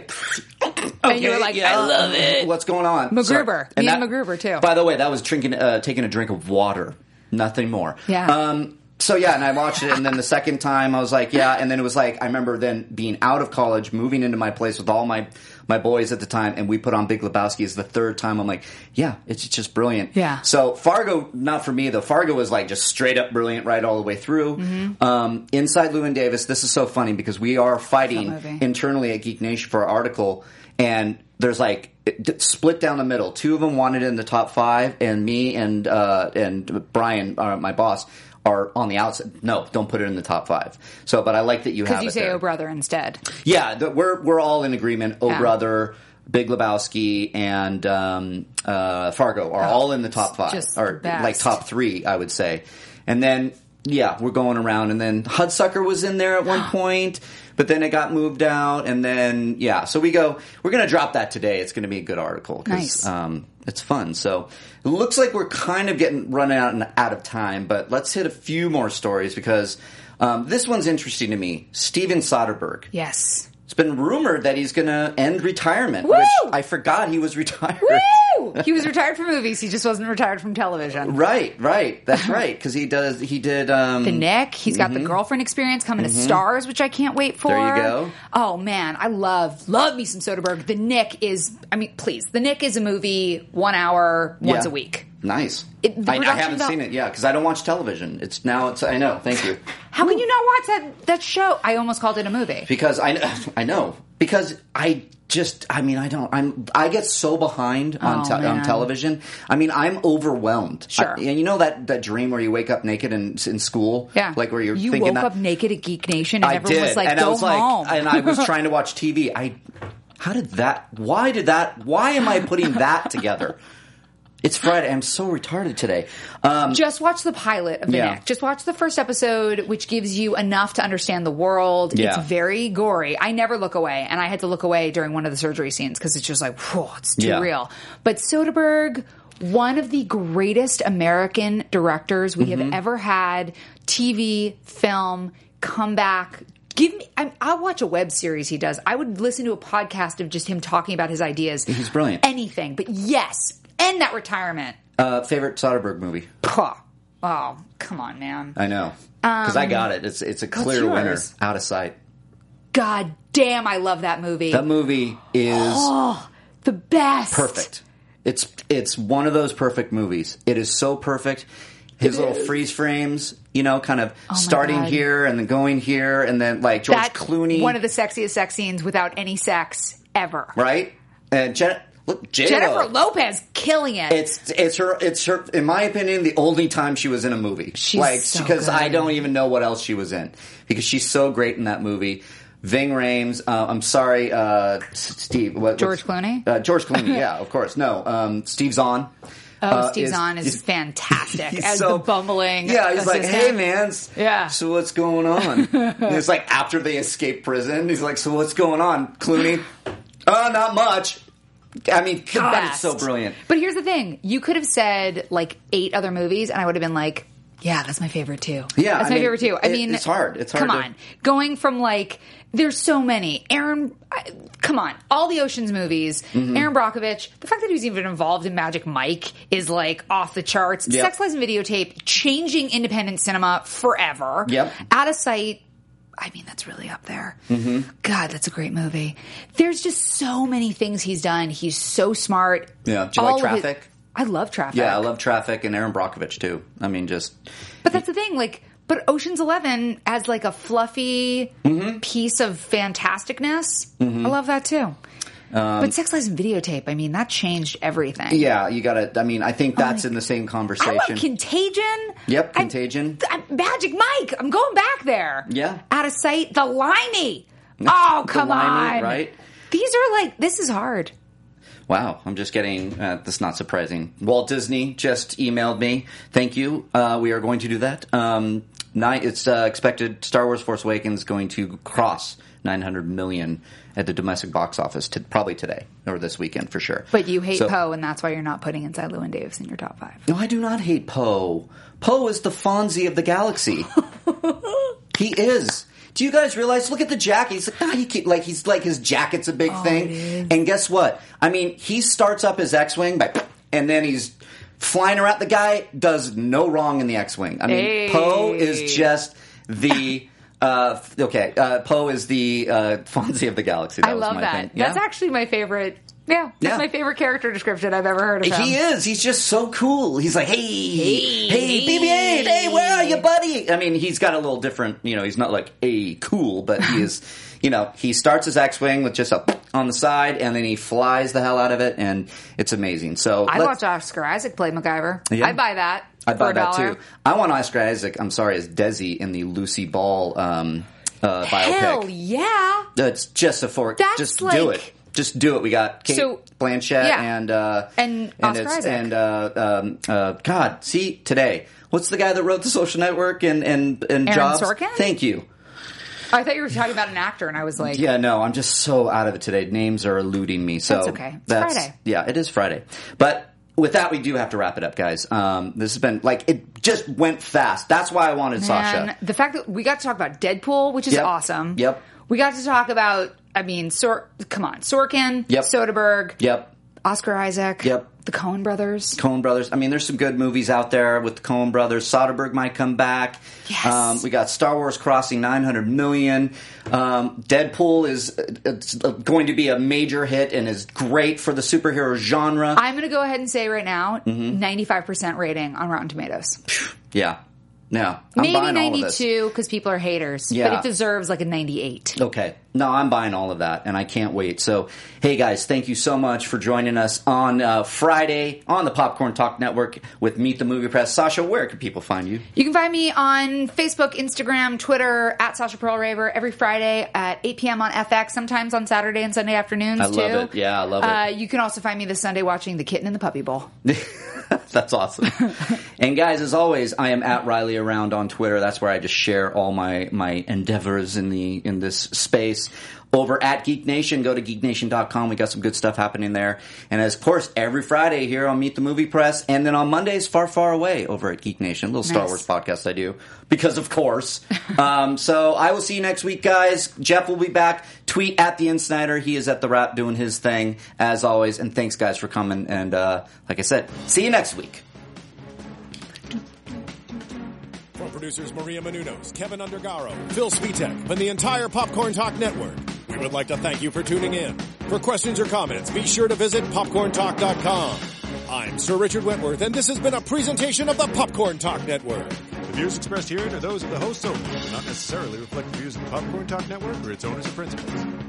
[SPEAKER 3] And you were like, I love it.
[SPEAKER 2] What's going on?
[SPEAKER 3] MacGruber.
[SPEAKER 2] Sorry.
[SPEAKER 3] Me and MacGruber, too.
[SPEAKER 2] By the way, that was drinking, uh, taking a drink of water, nothing more.
[SPEAKER 3] Yeah.
[SPEAKER 2] Um, so yeah, and I watched it, and then the second time I was like, yeah, and then it was like, I remember then being out of college, moving into my place with all my, my boys at the time, and we put on Big Lebowski as the third time. I'm like, yeah, it's just brilliant.
[SPEAKER 3] Yeah.
[SPEAKER 2] So Fargo, not for me though, Fargo was like just straight up brilliant right all the way through.
[SPEAKER 3] Mm-hmm.
[SPEAKER 2] Um, Inside Llewyn Davis, this is so funny because we are fighting
[SPEAKER 3] That movie.
[SPEAKER 2] internally at Geek Nation for our article, and there's like it, split down the middle. Two of them wanted it in the top five, and me and uh, and Brian, uh, my boss, are on the outside. No, don't put it in the top five. So, but I like that you have
[SPEAKER 3] Because you
[SPEAKER 2] it
[SPEAKER 3] say
[SPEAKER 2] there.
[SPEAKER 3] Oh Brother instead.
[SPEAKER 2] Yeah, the, we're we're all in agreement. Oh
[SPEAKER 3] Yeah.
[SPEAKER 2] Brother, Big Lebowski, and um, uh, Fargo are
[SPEAKER 3] Oh,
[SPEAKER 2] all in the top five,
[SPEAKER 3] just
[SPEAKER 2] or
[SPEAKER 3] the best.
[SPEAKER 2] like top three, I would say. And then yeah, we're going around, and then Hudsucker was in there at one point, but then it got moved out, and then yeah, so we go. We're going to drop that today. It's going to be a good article because
[SPEAKER 3] Nice.
[SPEAKER 2] um, it's fun. So it looks like we're kind of getting running out and out of time, but let's hit a few more stories because um, this one's interesting to me. Steven Soderbergh.
[SPEAKER 3] Yes.
[SPEAKER 2] It's been rumored that he's going to end retirement,
[SPEAKER 3] Woo!
[SPEAKER 2] which I forgot he was retired.
[SPEAKER 3] Woo! He was retired from movies. He just wasn't retired from television.
[SPEAKER 2] Right, right. That's right. Because he does. He did. Um,
[SPEAKER 3] The Nick. He's got the Girlfriend Experience coming to Stars, which I can't wait for.
[SPEAKER 2] There you go.
[SPEAKER 3] Oh man, I love love me some Soderbergh. The Nick is. I mean, please. The Nick is a movie, one hour, once
[SPEAKER 2] Yeah.
[SPEAKER 3] a week.
[SPEAKER 2] Nice.
[SPEAKER 3] It- the
[SPEAKER 2] I, I
[SPEAKER 3] production
[SPEAKER 2] haven't
[SPEAKER 3] val-
[SPEAKER 2] seen it. Yeah, because I don't watch television. It's now. It's. I know. Thank you.
[SPEAKER 3] How can you not watch that that show? I almost called it a movie.
[SPEAKER 2] Because I. kn- I know. Because I just. I mean, I don't. I'm. I get so behind on,
[SPEAKER 3] Oh,
[SPEAKER 2] te- on
[SPEAKER 3] man.
[SPEAKER 2] television. I mean, I'm overwhelmed.
[SPEAKER 3] Sure.
[SPEAKER 2] I, and you know that that dream where you wake up naked in in school.
[SPEAKER 3] Yeah.
[SPEAKER 2] Like where you're
[SPEAKER 3] you
[SPEAKER 2] thinking
[SPEAKER 3] woke
[SPEAKER 2] that.
[SPEAKER 3] up naked at Geek Nation, and
[SPEAKER 2] I
[SPEAKER 3] everyone
[SPEAKER 2] did,
[SPEAKER 3] was like,
[SPEAKER 2] and
[SPEAKER 3] "Go
[SPEAKER 2] I was like,
[SPEAKER 3] home."
[SPEAKER 2] and I was trying to watch T V. I, how did that? Why did that? Why am I putting that together? It's Friday. I'm so retarded today. Um,
[SPEAKER 3] Just watch the pilot of The
[SPEAKER 2] Yeah.
[SPEAKER 3] Nick. Just watch the first episode, which gives you enough to understand the world.
[SPEAKER 2] Yeah.
[SPEAKER 3] It's very gory. I never look away, and I had to look away during one of the surgery scenes because it's just like, whew, it's too
[SPEAKER 2] Yeah.
[SPEAKER 3] real. But Soderbergh, one of the greatest American directors we
[SPEAKER 2] Mm-hmm.
[SPEAKER 3] have ever had, T V, film, comeback. Give me. I, I'll watch a web series he does. I would listen to a podcast of just him talking about his ideas.
[SPEAKER 2] He's brilliant.
[SPEAKER 3] Anything, but yes, end that retirement.
[SPEAKER 2] uh, favorite Soderbergh movie?
[SPEAKER 3] Puh. Oh, come on, man.
[SPEAKER 2] I know because I got it. It's it's a clear
[SPEAKER 3] yours?
[SPEAKER 2] winner. Out of Sight.
[SPEAKER 3] God damn, I love that movie.
[SPEAKER 2] That movie is
[SPEAKER 3] The best.
[SPEAKER 2] perfect. It's it's one of those perfect movies. It is so perfect. His little freeze frames, you know, kind of
[SPEAKER 3] my
[SPEAKER 2] starting
[SPEAKER 3] God.
[SPEAKER 2] here and then going here, and then like George
[SPEAKER 3] That
[SPEAKER 2] Clooney,
[SPEAKER 3] one of the sexiest sex scenes without any sex ever.
[SPEAKER 2] right? And Jen, look, J-Lo.
[SPEAKER 3] Jennifer Lopez killing it.
[SPEAKER 2] It's it's her it's her in my opinion the only time she was in a movie.
[SPEAKER 3] She's
[SPEAKER 2] like
[SPEAKER 3] so
[SPEAKER 2] because
[SPEAKER 3] good.
[SPEAKER 2] I don't even know what else she was in because she's so great in that movie. Ving Rhames, uh, I'm sorry, uh, S- Steve. What,
[SPEAKER 3] George
[SPEAKER 2] what's-
[SPEAKER 3] Clooney?
[SPEAKER 2] Uh, George Clooney, yeah, of course. No, um, Steve Zahn.
[SPEAKER 3] Oh,
[SPEAKER 2] uh,
[SPEAKER 3] Steve
[SPEAKER 2] is,
[SPEAKER 3] Zahn is
[SPEAKER 2] is
[SPEAKER 3] fantastic
[SPEAKER 2] he's
[SPEAKER 3] as
[SPEAKER 2] so,
[SPEAKER 3] the bumbling.
[SPEAKER 2] Yeah, he's like,
[SPEAKER 3] assistant.
[SPEAKER 2] hey, man.
[SPEAKER 3] Yeah.
[SPEAKER 2] So what's going on? And it's like after they escape prison, he's like, so what's going on? Clooney, uh, not much. I mean, God,
[SPEAKER 3] Best.
[SPEAKER 2] it's so brilliant.
[SPEAKER 3] But here's the thing. You could have said like eight other movies and I would have been like, yeah, that's my favorite too.
[SPEAKER 2] Yeah,
[SPEAKER 3] that's
[SPEAKER 2] I
[SPEAKER 3] my
[SPEAKER 2] mean,
[SPEAKER 3] favorite too. I
[SPEAKER 2] it-
[SPEAKER 3] mean,
[SPEAKER 2] it's hard. It's hard
[SPEAKER 3] Come
[SPEAKER 2] to-
[SPEAKER 3] on, going from like there's so many. Aaron, I, come on, all the Ocean's movies.
[SPEAKER 2] Mm-hmm.
[SPEAKER 3] Aaron Brockovich. The fact that he was even involved in Magic Mike is like off the charts.
[SPEAKER 2] Yep.
[SPEAKER 3] Sex, Lies, and Videotape, changing independent cinema forever.
[SPEAKER 2] Yep.
[SPEAKER 3] Out of Sight. I mean, that's really up there.
[SPEAKER 2] Mm-hmm.
[SPEAKER 3] God, that's a great movie. There's just so many things he's done. He's so smart.
[SPEAKER 2] Yeah. Do you
[SPEAKER 3] All
[SPEAKER 2] like
[SPEAKER 3] of it-
[SPEAKER 2] Traffic?
[SPEAKER 3] I love Traffic.
[SPEAKER 2] Yeah, I love Traffic and Aaron Brockovich too. I mean, just
[SPEAKER 3] But that's the thing, like, but Ocean's Eleven as like a fluffy
[SPEAKER 2] Mm-hmm.
[SPEAKER 3] piece of fantasticness. I love that too. but Sex, Lies, and Videotape, I mean, that changed everything.
[SPEAKER 2] yeah, you gotta. I mean, I think that's in the same
[SPEAKER 3] I
[SPEAKER 2] conversation.
[SPEAKER 3] love Contagion.
[SPEAKER 2] Yep,
[SPEAKER 3] I-
[SPEAKER 2] Contagion.
[SPEAKER 3] I- Magic Mike. I'm going back there.
[SPEAKER 2] Yeah.
[SPEAKER 3] Out of Sight. The Limey. Oh,
[SPEAKER 2] The
[SPEAKER 3] come
[SPEAKER 2] Limey,
[SPEAKER 3] on.
[SPEAKER 2] right?
[SPEAKER 3] These are like, this is hard.
[SPEAKER 2] Wow, I'm just getting, uh, that's not surprising. Walt Disney just emailed me. Thank you. Uh, we are going to do that. Um, nine, it's uh, expected Star Wars Force Awakens going to cross nine hundred million at the domestic box office, to, probably today or this weekend for sure.
[SPEAKER 3] But you hate
[SPEAKER 2] So-
[SPEAKER 3] Poe, and that's why you're not putting Inside Llewyn Davis in your top five.
[SPEAKER 2] No, I do not hate Poe. Poe is the Fonzie of the galaxy. He is. Do you guys realize? Look at the jacket. He's like, ah, you keep, like he's like his jacket's a big
[SPEAKER 3] Oh,
[SPEAKER 2] thing. And guess what? I mean, he starts up his X-wing by, and then he's flying around. The guy does no wrong in the X-wing. I mean,
[SPEAKER 3] Hey.
[SPEAKER 2] Poe is just the. Uh, okay, uh, Poe is the uh, Fonzie of the galaxy. That
[SPEAKER 3] I
[SPEAKER 2] was
[SPEAKER 3] love
[SPEAKER 2] my
[SPEAKER 3] that.
[SPEAKER 2] thing.
[SPEAKER 3] That's
[SPEAKER 2] Yeah.
[SPEAKER 3] actually my favorite. Yeah, that's
[SPEAKER 2] Yeah.
[SPEAKER 3] my favorite character description I've ever heard of him.
[SPEAKER 2] He is. He's just so cool. He's like, hey,
[SPEAKER 3] Hey.
[SPEAKER 2] hey, B B eight, hey, where are you, buddy? I mean, he's got a little different, you know, he's not like a cool, but he is, you know, he starts his X-Wing with just a on the side, and then he flies the hell out of it, and it's amazing. So
[SPEAKER 3] I
[SPEAKER 2] let's-
[SPEAKER 3] watch Oscar Isaac play MacGyver.
[SPEAKER 2] Yeah.
[SPEAKER 3] I'd buy that.
[SPEAKER 2] I'd
[SPEAKER 3] for
[SPEAKER 2] buy
[SPEAKER 3] a
[SPEAKER 2] that
[SPEAKER 3] dollar.
[SPEAKER 2] too. I want Oscar Isaac, I'm sorry, as Desi in the Lucy Ball um, uh, biopic.
[SPEAKER 3] Hell yeah.
[SPEAKER 2] That's just a fork.
[SPEAKER 3] That's
[SPEAKER 2] Just do
[SPEAKER 3] like-
[SPEAKER 2] it. Just do it. We got Kate
[SPEAKER 3] So-
[SPEAKER 2] Blanchett
[SPEAKER 3] yeah.
[SPEAKER 2] and uh,
[SPEAKER 3] And Oscar
[SPEAKER 2] it's,
[SPEAKER 3] Isaac.
[SPEAKER 2] and uh, um, uh, God, see today. What's the guy that wrote The Social Network and and and
[SPEAKER 3] Aaron
[SPEAKER 2] Jobs?
[SPEAKER 3] Sorkin?
[SPEAKER 2] Thank you.
[SPEAKER 3] I thought you were talking about an actor, and I was like,
[SPEAKER 2] Yeah, no, I'm just so out of it today. Names are eluding me. So
[SPEAKER 3] That's okay. It's Friday.
[SPEAKER 2] Yeah, it is Friday. But with that, we do have to wrap it up, guys. Um, this has been like it just went fast. That's why I wanted
[SPEAKER 3] man,
[SPEAKER 2] Sasha.
[SPEAKER 3] the fact that we got to talk about Deadpool, which is
[SPEAKER 2] Yep.
[SPEAKER 3] awesome.
[SPEAKER 2] Yep.
[SPEAKER 3] We got to talk about, I mean, Sor- come on, Sorkin,
[SPEAKER 2] Yep.
[SPEAKER 3] Soderbergh,
[SPEAKER 2] Yep.
[SPEAKER 3] Oscar Isaac,
[SPEAKER 2] Yep.
[SPEAKER 3] the Coen brothers.
[SPEAKER 2] Coen brothers. I mean, there's some good movies out there with the Coen brothers. Soderbergh might come back.
[SPEAKER 3] Yes.
[SPEAKER 2] Um, we got Star Wars crossing nine hundred million. Um, Deadpool is it's going to be a major hit and is great for the superhero genre.
[SPEAKER 3] I'm going to go ahead and say right now,
[SPEAKER 2] Mm-hmm.
[SPEAKER 3] ninety-five percent rating on Rotten Tomatoes.
[SPEAKER 2] yeah. Yeah. I'm
[SPEAKER 3] Maybe
[SPEAKER 2] buying all of this.
[SPEAKER 3] ninety-two because people are haters,
[SPEAKER 2] Yeah.
[SPEAKER 3] but it deserves like a ninety-eight.
[SPEAKER 2] Okay. No, I'm buying all of that, and I can't wait. So, hey, guys, thank you so much for joining us on uh, Friday on the Popcorn Talk Network with Meet the Movie Press. Sasha, where can people find you?
[SPEAKER 3] You can find me on Facebook, Instagram, Twitter, at Sasha Pearl Raver every Friday at eight p.m. on F X, sometimes on Saturday and Sunday afternoons,
[SPEAKER 2] I
[SPEAKER 3] too.
[SPEAKER 2] love it. Yeah, I love it.
[SPEAKER 3] Uh, you can also find me this Sunday watching The Kitten and the Puppy Bowl.
[SPEAKER 2] That's awesome. And guys, as always, I am at Riley Around on Twitter. That's where I just share all my, my endeavors in the in this space. Over at Geek Nation, go to geek nation dot com. We got some good stuff happening there. And as of course, every Friday here on Meet the Movie Press, and then on Mondays, Far Far Away over at Geek Nation. A little Star
[SPEAKER 3] Nice.
[SPEAKER 2] Wars podcast I do because of course. um, so I will see you next week, guys. Jeff will be back. Tweet at the Insnider. He is at the Wrap doing his thing as always. And thanks, guys, for coming. And uh, like I said, see you next week.
[SPEAKER 1] From producers Maria Menounos, Kevin Undergaro, Phil Svitek, and the entire Popcorn Talk Network, we would like to thank you for tuning in. For questions or comments, be sure to visit popcorn talk dot com. I'm Sir Richard Wentworth, and this has been a presentation of the Popcorn Talk Network.
[SPEAKER 5] The views expressed herein are those of the hosts only and do not necessarily reflect the views of the Popcorn Talk Network or its owners or principals.